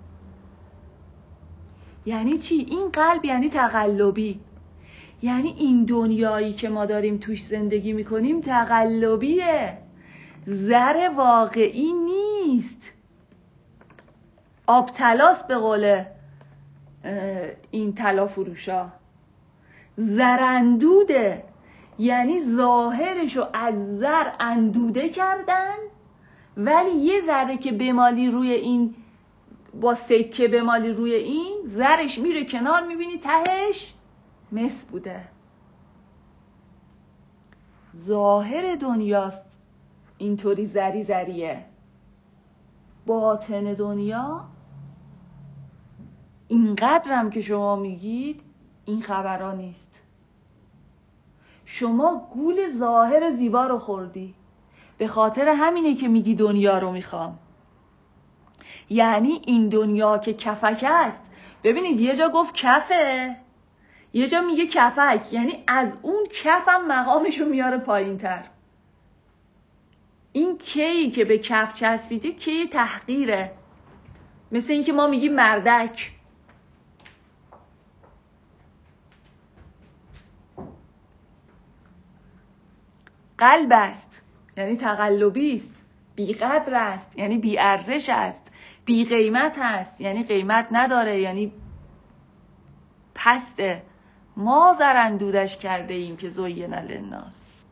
یعنی چی؟ این قلب یعنی تقلبی، یعنی این دنیایی که ما داریم توش زندگی میکنیم تقلبیه، زر واقعی نیست، آب طلاست به قول این طلا فروشا. زرندوده یعنی ظاهرشو از زر اندوده کردن، ولی یه ذره که بمالی روی این، با سکه بمالی روی این، زرش میره کنار، میبینی تهش مس بوده. ظاهر دنیاست اینطوری زری زریه، باطن دنیا اینقدرم که شما میگید این خبرها نیست. شما گول ظاهر زیبا رو خوردی، به خاطر همینه که میگی دنیا رو میخوام. یعنی این دنیا که کفک است، ببینید یه جا گفت کفه، یه جا میگه کفک، یعنی از اون کفم مقامشو میاره پایین تر. این کی که به کف چسبیده کی تحقیره، مثل این که ما میگیم مردک. قلب است یعنی تقلبی است، بی قدر است یعنی بی ارزش است، بی قیمت است یعنی قیمت نداره، یعنی پسته. ما زرندودش کرده ایم که زین للناس.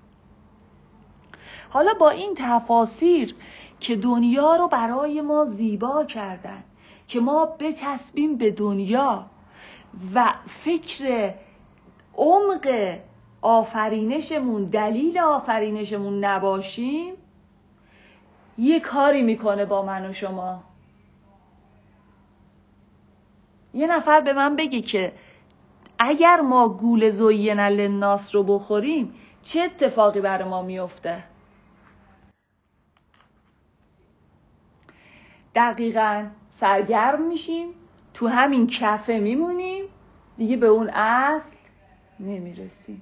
حالا با این تفاسیر که دنیا رو برای ما زیبا کردن که ما بچسبیم به دنیا و فکر عمق آفرینشمون، دلیل آفرینشمون نباشیم، یه کاری میکنه با من و شما. یه نفر به من بگی که اگر ما گول زین للناس رو بخوریم چه اتفاقی برای ما میفته؟ دقیقاً سرگرم میشیم، تو همین کفه میمونیم، دیگه به اون اصل نمیرسیم،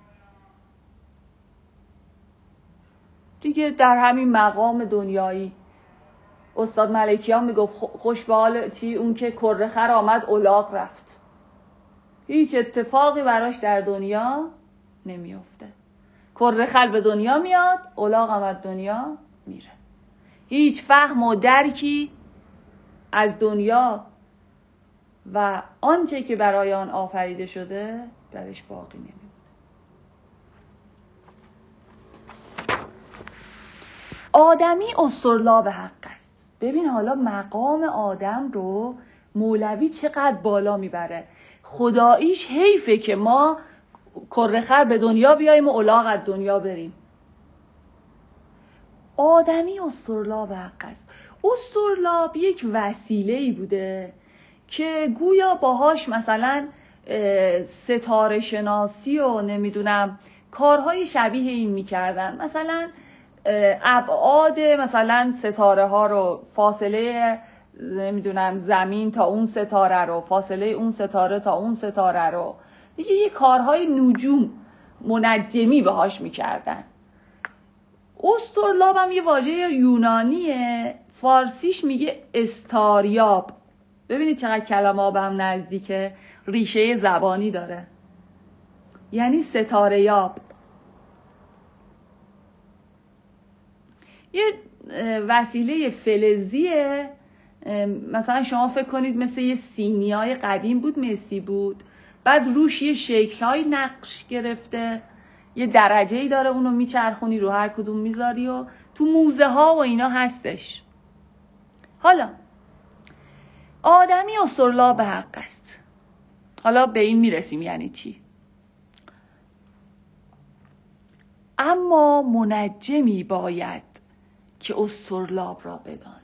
دیگه در همین مقام دنیایی. استاد ملکیان میگفت خوش به حال چی اون که کره خر آمد الاغ رفت. هیچ اتفاقی براش در دنیا نمیفته. کره خر به دنیا میاد، الاغ هم از دنیا میره. هیچ فهم و درکی از دنیا و آنچه که برای آن آفریده شده درش باقی نمیمونه. آدمی اسطرلاب حق است. ببین حالا مقام آدم رو مولوی چقدر بالا میبره. خداییش حیفه که ما کره خر به دنیا بیاییم و الاغ از دنیا بریم. آدمی اسطرلاب حق است. اسطرلاب یک وسیله‌ای بوده که گویا باهاش مثلا ستاره شناسی و نمیدونم کارهای شبیه این میکردن. مثلا ابعاد مثلا ستاره ها رو، فاصله نمیدونم زمین تا اون ستاره رو، فاصله اون ستاره تا اون ستاره رو، دیگه یه کارهای نجوم منجمی باهاش میکردن. اسطرلاب هم یه واژه یونانیه، فارسیش میگه استاریاب. ببینید چقدر کلمه به هم نزدیکه، ریشه زبانی داره، یعنی ستاره یاب. یه وسیله فلزیه، مثلا شما فکر کنید مثل یه سینیای قدیم بود، مسی بود، بعد روش یه شکل‌های نقش گرفته، یه درجه‌ای داره، اونو میچرخونی رو هر کدوم میذاری و تو موزه ها و اینا هستش. حالا آدمی اسطرلاب حق است. حالا به این میرسیم یعنی چی؟ اما منجمی باید که اسطرلاب را بداند.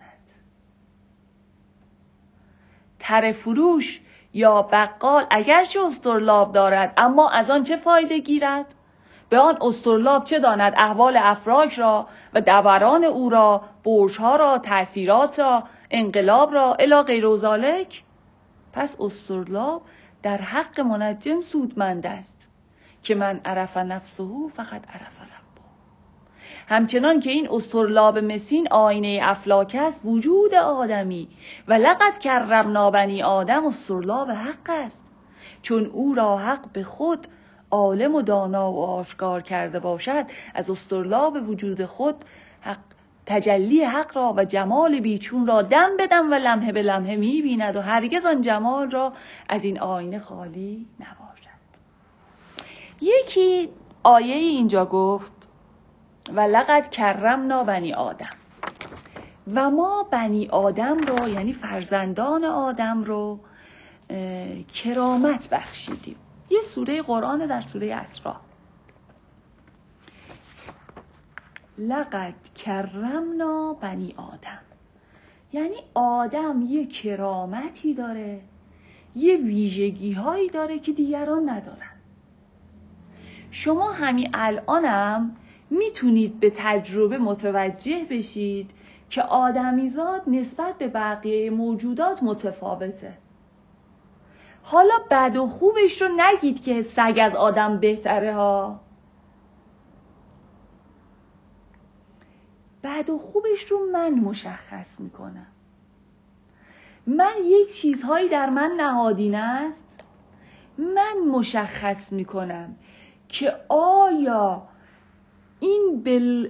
تره فروش یا بقال اگرچه اسطرلاب دارد، اما از آن چه فایده گیرد؟ به آن اسطرلاب چه داند احوال افراش را و دوران او را، برج‌ها را، تأثیرات را، انقلاب را الی غیر ذالک؟ پس اسطرلاب در حق منجم سودمند است که من عرف نفسه فقط عرف ربه. همچنان که این اصطرلاب مسین آینه افلاک است وجود آدمی و لقد کرمنا بنی آدم اصطرلاب حق است، چون او را حق به خود عالم و دانا و آشکار کرده باشد، از اصطرلاب وجود خود حق تجلی حق را و جمال بیچون را دم به دم و لمحه به لمحه می‌بیند و هرگز آن جمال را از این آینه خالی نباشد. یکی آیه اینجا گفت و لقد کرمنا بنی آدم، و ما بنی آدم رو یعنی فرزندان آدم رو کرامت بخشیدیم. یه سوره قرآن در سوره اسراء، لقد کرمنا بنی آدم، یعنی آدم یه کرامتی داره، یه ویژگی هایی داره که دیگران ندارن. شما همین الانم میتونید به تجربه متوجه بشید که آدمیزاد نسبت به بقیه موجودات متفاوته. حالا بد و خوبش رو نگید که سگ از آدم بهتره ها، بد و خوبش رو من مشخص میکنم. من یک چیزهایی در من نهادینه است، من مشخص میکنم که آیا این بل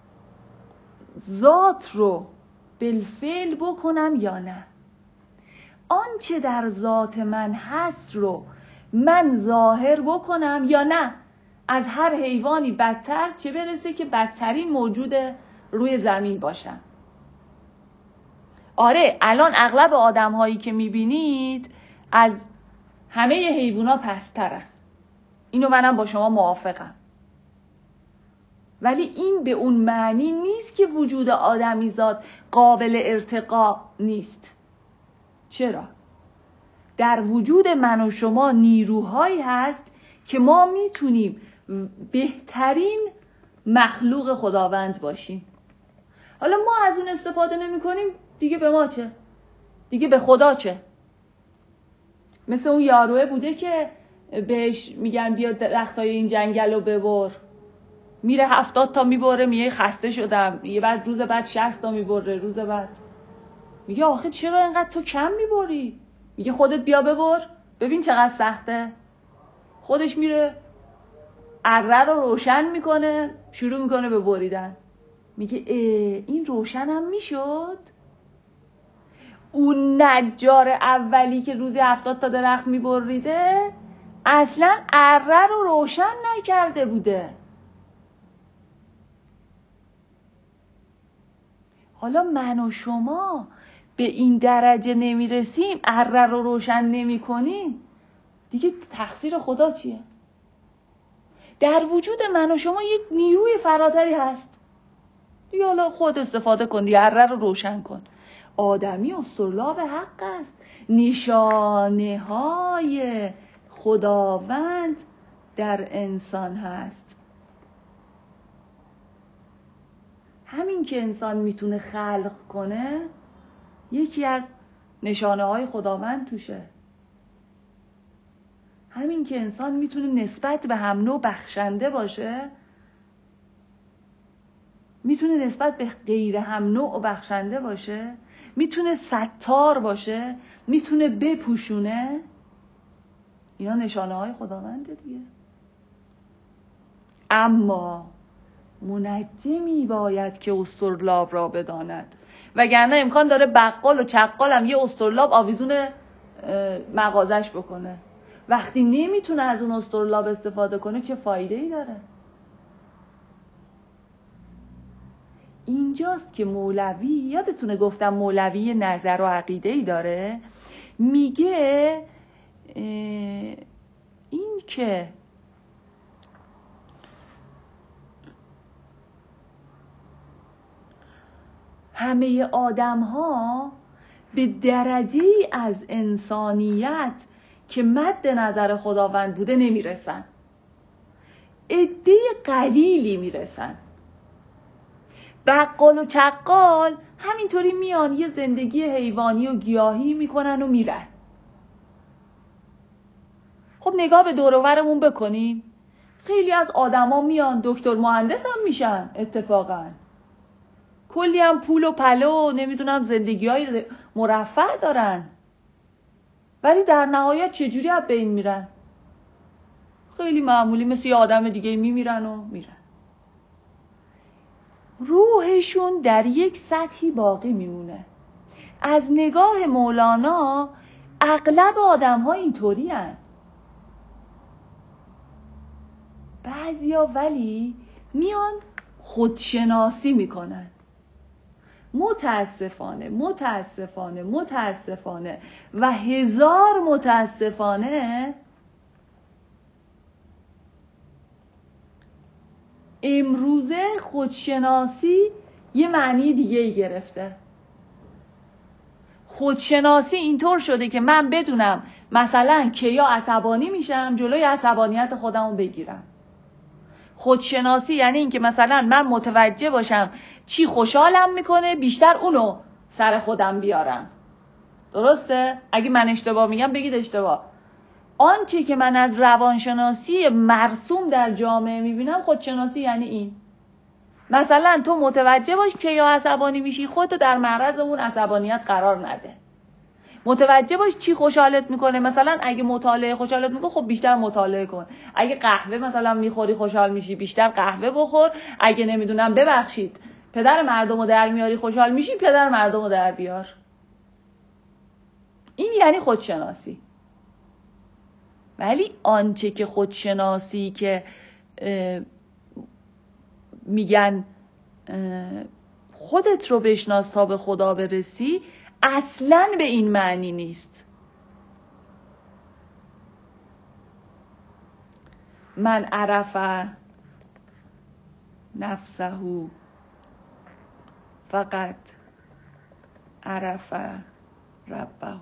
ذات رو بالفعل بکنم یا نه. آنچه در ذات من هست رو من ظاهر بکنم یا نه. از هر حیوانی بدتر، چه برسه که بدترین موجود روی زمین باشم. آره الان اغلب آدم هایی که میبینید از همه حیوونا پسترن، اینو منم با شما موافقم، ولی این به اون معنی نیست که وجود آدمیزاد قابل ارتقا نیست. چرا؟ در وجود من و شما نیروهایی هست که ما میتونیم بهترین مخلوق خداوند باشیم. حالا ما از اون استفاده نمی کنیم، دیگه به ما چه؟ دیگه به خدا چه؟ مثل اون یاروه بوده که بهش میگن بیا درختای این جنگل رو ببر، میره هفتاد تا میبره، میگه خسته شدم. یه بعد روز بعد شصت تا میبره، روز بعد میگه آخه چرا اینقدر تو کم میبری؟ میگه خودت بیا ببر ببین چقدر سخته. خودش میره اره رو روشن میکنه، شروع میکنه به بریدن. میگه اه این روشنم میشد. اون نجار اولی که روزی هفتاد تا درخت میبریده اصلا اره رو روشن نکرده بوده. حالا من و شما به این درجه نمیرسیم، اره رو روشن نمی کنیم، دیگه تقصیر خدا چیه؟ در وجود من و شما یک نیروی فراتری هست دیگه، حالا خود استفاده کن دیگه، اره رو روشن کن. آدمی اصطرلاب حق است، نشانه های خداوند در انسان هست. همین که انسان میتونه خلق کنه یکی از نشانه های خداوند توشه. همین که انسان میتونه نسبت به هم نوع بخشنده باشه، میتونه نسبت به غیر هم نوع بخشنده باشه، میتونه ستار باشه، میتونه بپوشونه، اینا نشانه های خداونده دیگه. اما منجمی باید که اصطرلاب را بداند، وگرنه امکان داره بقال و چقال هم یه اصطرلاب آویزون مغازش بکنه. وقتی نمیتونه از اون اصطرلاب استفاده کنه چه فایده ای داره؟ اینجاست که مولوی، یادتونه گفتم مولوی نظر و عقیده ای داره، میگه این که همه آدم ها به درجه از انسانیت که مد نظر خداوند بوده نمیرسن، عده قلیلی میرسن. بقال و چقال همینطوری میان یه زندگی حیوانی و گیاهی میکنن و میرن. خب نگاه به دور و برمون بکنیم، خیلی از آدما میان دکتر مهندس هم میشن اتفاقا، کلی هم پول و پله و نمیدونم زندگی های مرفه دارن، ولی در نهایت چجوری از بین میرن؟ خیلی معمولی مثل یه آدم دیگه میمیرن و میرن. روحشون در یک سطحی باقی میمونه. از نگاه مولانا اغلب آدم ها اینطوری هن. بعضیا ولی میان خودشناسی میکنن. متاسفانه متاسفانه متاسفانه و هزار متاسفانه امروزه خودشناسی یه معنی دیگه ای گرفته. خودشناسی اینطور شده که من بدونم مثلا کیا عصبانی میشم، جلوی عصبانیت خودمو بگیرم. خودشناسی یعنی این که مثلا من متوجه باشم چی خوشحالم میکنه، بیشتر اونو سر خودم بیارم. درسته؟ اگه من اشتباه میگم بگید اشتباه. آنچه که من از روانشناسی مرسوم در جامعه میبینم خودشناسی یعنی این. مثلا تو متوجه باش که یا عصبانی میشی، خودتو در معرض اون عصبانیت قرار نده. متوجه باش چی خوشحالت میکنه، مثلا اگه مطالعه خوشحالت میکنه خب بیشتر مطالعه کن. اگه قهوه مثلا میخوری خوشحال میشی بیشتر قهوه بخور. اگه نمیدونم ببخشید پدر مردمو در میاری خوشحال میشی پدر مردمو در بیار. این یعنی خودشناسی. ولی آنچه که خودشناسی که میگن خودت رو بشناس تا به خدا برسی اصلاً به این معنی نیست. من عرف نفسه فقط عرف ربه.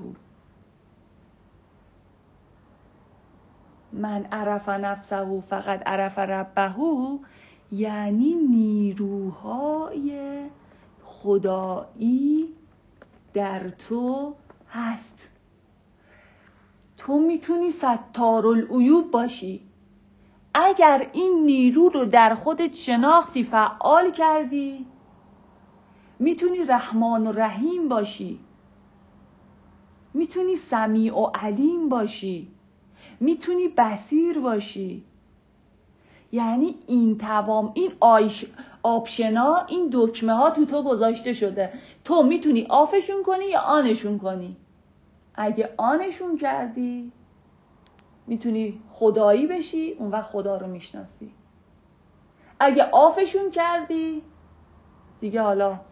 من عرف نفسه فقط عرف ربه یعنی نیروهای خدایی در تو هست. تو میتونی ستارالعیوب باشی. اگر این نیرو رو در خودت شناختی، فعال کردی، میتونی رحمان و رحیم باشی، میتونی سمیع و علیم باشی، میتونی بصیر باشی. یعنی این توام این آیش آپشنا، این دکمه ها تو تو گذاشته شده. تو میتونی آفشون کنی یا آنشون کنی. اگه آنشون کردی میتونی خدایی بشی، اون وقت خدا رو میشناسی. اگه آفشون کردی دیگه حالا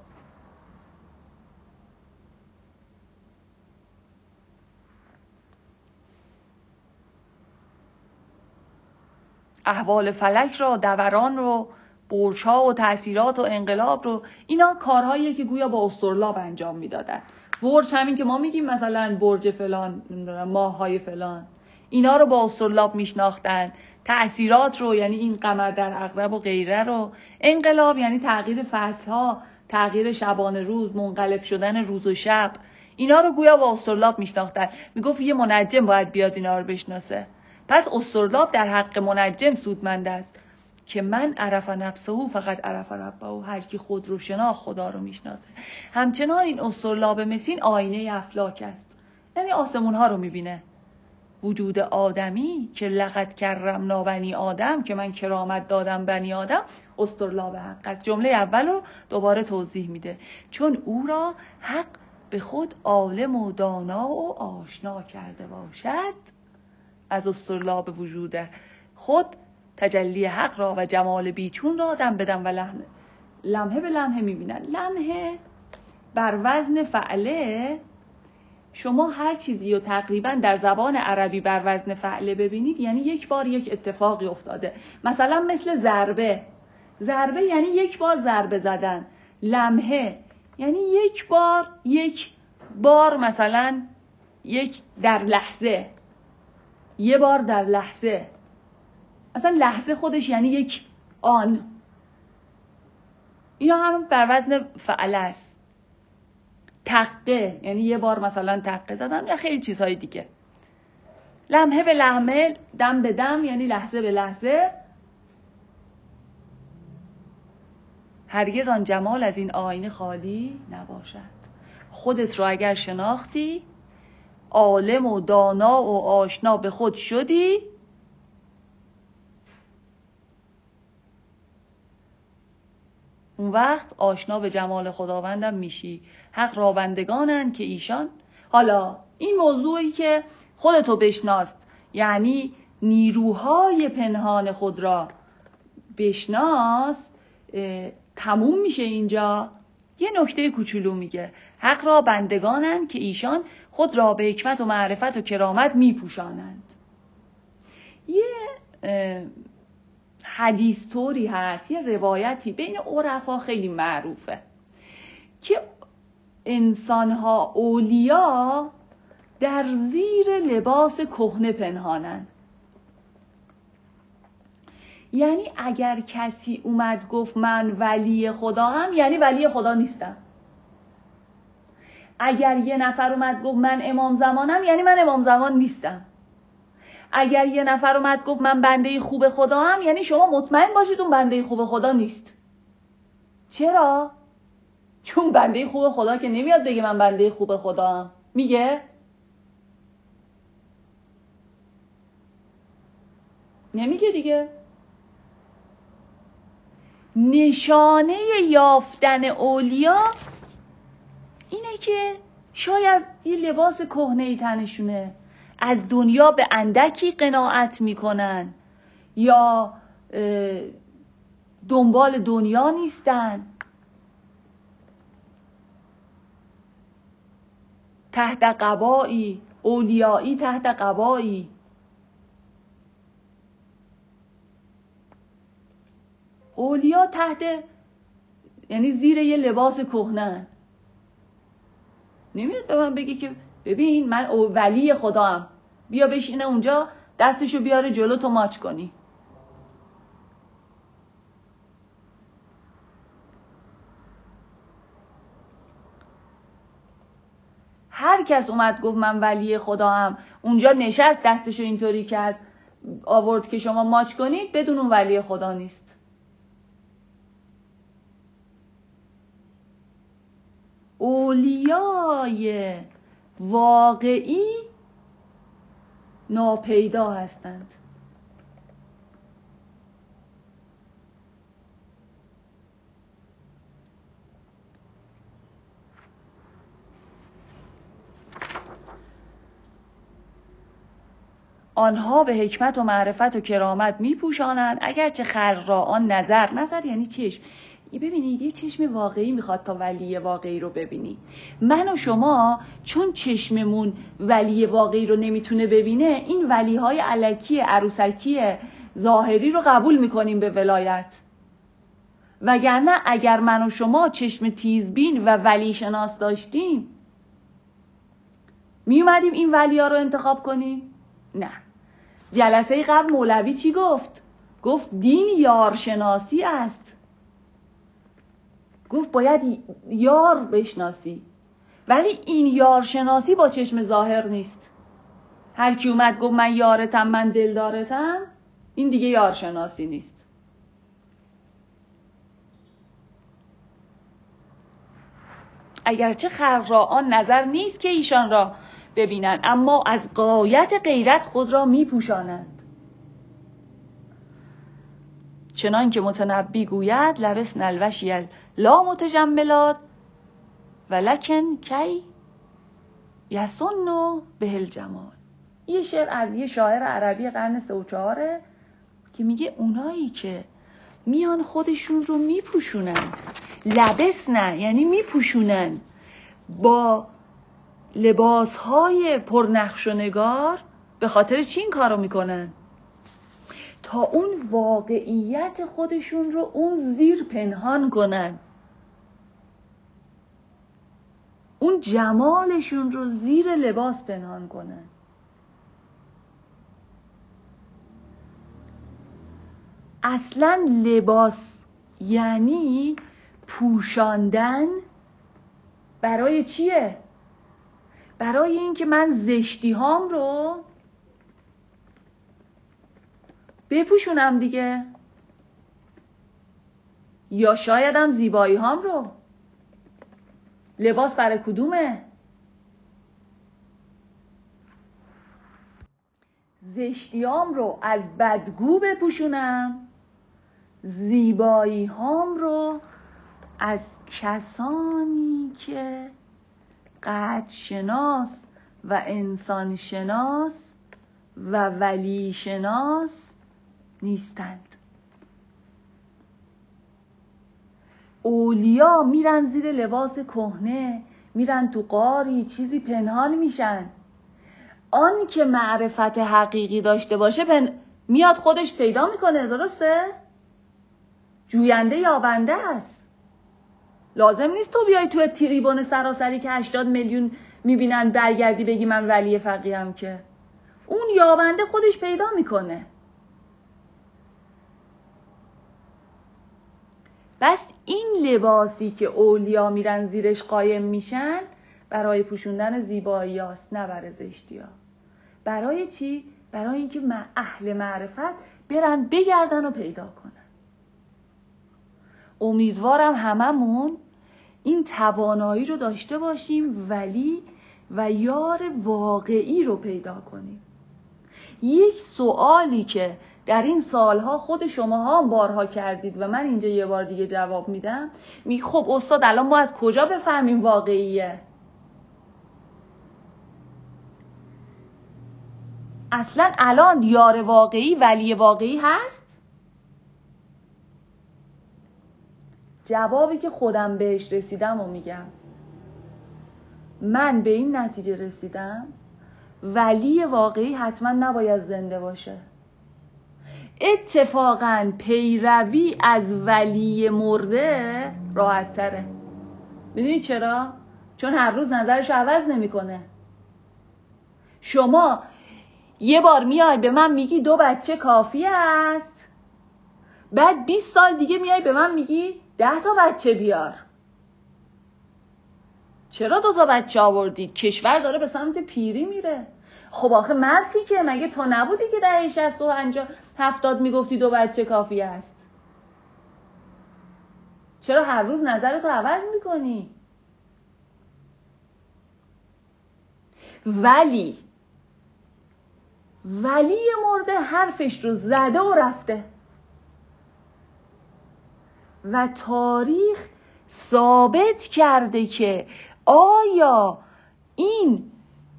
احوال فلک را، دوران رو، برج‌ها و تأثیرات و انقلاب رو، اینا کارهاییه که گویا با استرلاب انجام میدادن. برج همین که ما میگیم مثلا برج فلان، نمیدونم ماه‌های فلان، اینا رو با استرلاب میشناختن. تأثیرات رو یعنی این قمر در عقرب و غیره رو. انقلاب یعنی تغییر فصل‌ها، تغییر شبانه روز، منقلب شدن روز و شب. اینا رو گویا با استرلاب میشناختن. میگفت یه منجم باید بیاد اینا رو بشناسه. پس استرلاب در حق منجم سودمند است که من عرف نفسه فقط عرف ربه. هر کی خود رو شناخت خدا رو میشناسه. همچنان این استرلاب مسین آینه افلاک است، یعنی آسمون ها رو میبینه. وجود آدمی که لقد کرمنا بنی آدم، که من کرامت دادم بنی آدم، استرلاب حق است. جمله اول رو دوباره توضیح میده. چون او را حق به خود عالم و دانا و آشنا کرده باشد، از استرلاب وجود خود تجلی حق را و جمال بیچون را دم بدم و لمحه لمحه به لمحه میبینن. لمحه بر وزن فعله. شما هر چیزی رو تقریبا در زبان عربی بر وزن فعله ببینید یعنی یک بار یک اتفاقی افتاده. مثلا مثل ضربه. ضربه یعنی یک بار ضربه زدن. لمحه یعنی یک بار یک بار مثلا یک در لحظه، یه بار در لحظه. اصلا لحظه خودش یعنی یک آن. اینا هم بر وزن فعل است. تقه یعنی یه بار مثلا تقه زدن یا خیلی چیزهای دیگه. لمحه به لمحه، دم به دم یعنی لحظه به لحظه. هرگز آن جمال از این آینه خالی نباشد. خودت رو اگر شناختی، عالم و دانا و آشنا به خود شدی، اون وقت آشنا به جمال خداوندم میشی. حق را بندگانن که ایشان، حالا این موضوعی که خودتو بشناست، یعنی نیروهای پنهان خود را بشناس، تموم میشه اینجا. یه نکته کوچولو میگه حق را بندگانن که ایشان خود را به حکمت و معرفت و کرامت میپوشانند. یه حدیث طوری هست، یه روایتی بین عرفا خیلی معروفه که انسانها اولیا در زیر لباس کهنه پنهانن. یعنی اگر کسی اومد گفت من ولی خدا هم، یعنی ولی خدا نیستم. اگر یه نفر اومد گفت من امام زمانم، یعنی من امام زمان نیستم. اگر یه نفر اومد گفت من بنده خوب خدا هم، یعنی شما مطمئن باشید اون بنده خوب خدا نیست. چرا؟ چون بنده خوب خدا که نمیاد بگه من بنده خوب خدا هم. میگه؟ نمیگه دیگه. نشانه یافتن اولیا اینه که شاید یه لباس کهنه‌ای تنشونه، از دنیا به اندکی قناعت میکنن یا دنبال دنیا نیستن، تحت قبایی، اولیایی تحت قبایی. اولیا تحت، یعنی زیر یه لباس کهنه. نمیاد به من بگی که ببین من ولی خدام، بیا بشینه اونجا دستشو بیاره جلو تو ماچ کنی. هر کس اومد گفت من ولی خدام، اونجا نشست دستشو اینطوری کرد آورد که شما ماچ کنید، بدون اون ولی خدا نیست. اولیای واقعی ناپیدا هستند. آنها به حکمت و معرفت و کرامت میپوشانند، اگرچه خلق را آن نظر، نظر یعنی چشم، ببینید یه چشم واقعی میخواد تا ولی واقعی رو ببینی. من و شما چون چشممون ولی واقعی رو نمیتونه ببینه، این ولی های الکی عروسکی ظاهری رو قبول میکنیم به ولایت. وگرنه اگر من و شما چشم تیزبین و ولی شناس داشتیم، میومدیم این ولی ها رو انتخاب کنیم؟ نه. جلسه قبل مولوی چی گفت؟ گفت دین یارشناسی است. گفت باید یار بشناسی، ولی این یارشناسی با چشم ظاهر نیست. هر کی اومد گفت من یارتم، من دلدارتم، این دیگه یارشناسی نیست. اگرچه خلق را آن نظر نیست که ایشان را ببینند، اما از غایت غیرت خود را میپوشانند. چنان که متنبی گوید لبسن الوشی لا متجملات ولکن کی یسن به الجمال. یه شعر از یه شاعر عربی قرن سه و چهاره که میگه اونایی که میان خودشون رو میپوشونن، لبسن یعنی میپوشونن با لباسهای پرنقش و نگار، به خاطر چی این کارو میکنن؟ تا اون واقعیت خودشون رو اون زیر پنهان کنن، اون جمالشون رو زیر لباس پنهان کنن. اصلا لباس یعنی پوشاندن برای چیه؟ برای اینکه من زشتی هام رو بپوشونم دیگه. یا شایدم زیبایی هام رو. لباس برای کدومه؟ زشتیام رو از بدگو بپوشونم، زیبایی هام رو از کسانی که قدر شناس و انسان شناس و ولی شناس نیستند. اولیا میرن زیر لباس کهنه، میرن تو غاری چیزی پنهان میشن. آن که معرفت حقیقی داشته باشه پن... میاد خودش پیدا میکنه. درسته؟ جوینده یابنده است. لازم نیست تو بیای تو تریبون سراسری که هشتاد میلیون میبینن برگردی بگی من ولی فقیهم، که اون یابنده خودش پیدا میکنه. بس این لباسی که اولیا میرن زیرش قایم میشن برای پوشوندن زیبایی هاست، نه برای زشتی ها. برای چی؟ برای اینکه اهل معرفت برن بگردن و پیدا کنن. امیدوارم هممون این توانایی رو داشته باشیم ولی و یار واقعی رو پیدا کنیم. یک سوالی که در این سالها خود شماها هم بارها کردید و من اینجا یه بار دیگه جواب میدم، می خب استاد الان ما از کجا بفهمیم واقعیه؟ اصلا الان یار واقعی ولی واقعی هست؟ جوابی که خودم بهش رسیدم و میگم. من به این نتیجه رسیدم ولی واقعی حتما نباید زنده باشه. اتفاقاً پیروی از ولی مرده راحت تره. میدونی چرا؟ چون هر روز نظرشو عوض نمیکنه. شما یه بار میای به من میگی دو بچه کافی است، بعد بیست سال دیگه میای به من میگی ده تا بچه بیار. چرا دو تا بچه آوردی؟ کشور داره به سمت پیری میره. خب آخه مردی که مگه تو نبودی که دهه شصت و پنجاه هفتاد میگفتی دو بچه کافی است؟ چرا هر روز نظرتو عوض میکنی؟ ولی ولی مرده حرفش رو زده و رفته و تاریخ ثابت کرده که آیا این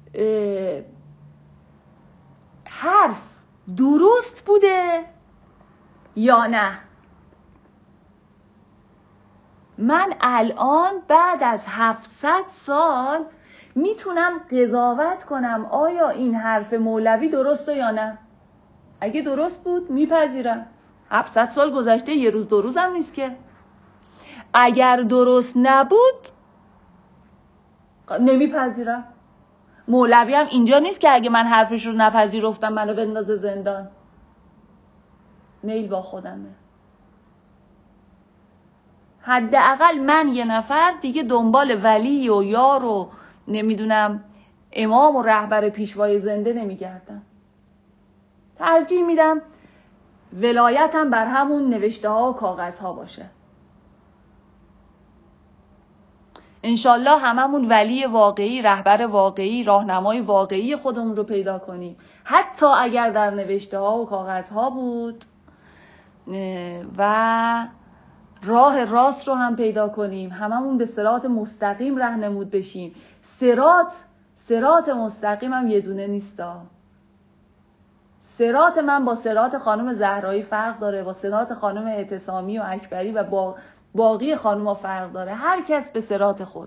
حرف درست بوده یا نه. من الان بعد از هفتصد سال میتونم قضاوت کنم آیا این حرف مولوی درسته یا نه. اگه درست بود میپذیرم. هفتصد سال گذشته، یه روز دو روز هم نیست که. اگر درست نبود نمیپذیرم. مولوی هم اینجا نیست که اگه من حرفش رو نپذیرفتم منو بندازه زندان. میل با خودمه. حداقل من یه نفر دیگه دنبال ولی و یار و نمیدونم امام و رهبر پیشوای زنده نمیگردم. ترجیح میدم ولایتم بر همون نوشته ها و کاغذ ها باشه. انشالله هممون ولی واقعی، رهبر واقعی، راهنمای واقعی خودمون رو پیدا کنیم. حتی اگر در نوشته ها و کاغذ ها بود و راه راست رو هم پیدا کنیم. هممون به صراط مستقیم راهنمود بشیم. صراط صراط مستقیم هم یه دونه نیستا. صراط من با صراط خانم زهرایی فرق داره، با صراط خانم اعتصامی و اکبری و با باقی خانوما فرق داره. هر کس به صراط خود.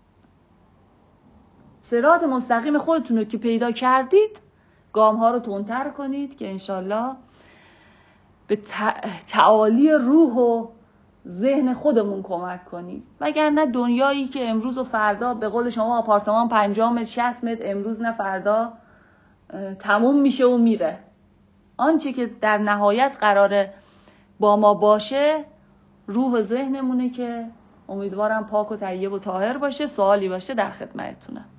صراط مستقیم خودتون رو که پیدا کردید گام ها رو تندتر کنید که انشالله به تعالی روح و ذهن خودمون کمک کنید. وگرنه دنیایی که امروز و فردا به قول شما آپارتمان پنجاه متر شصت متر امروز نه فردا تموم میشه و میره. آنچه که در نهایت قراره با ما باشه روح و ذهنمونه که امیدوارم پاک و طیب و طاهر باشه. سوالی باشه در خدمتتونم.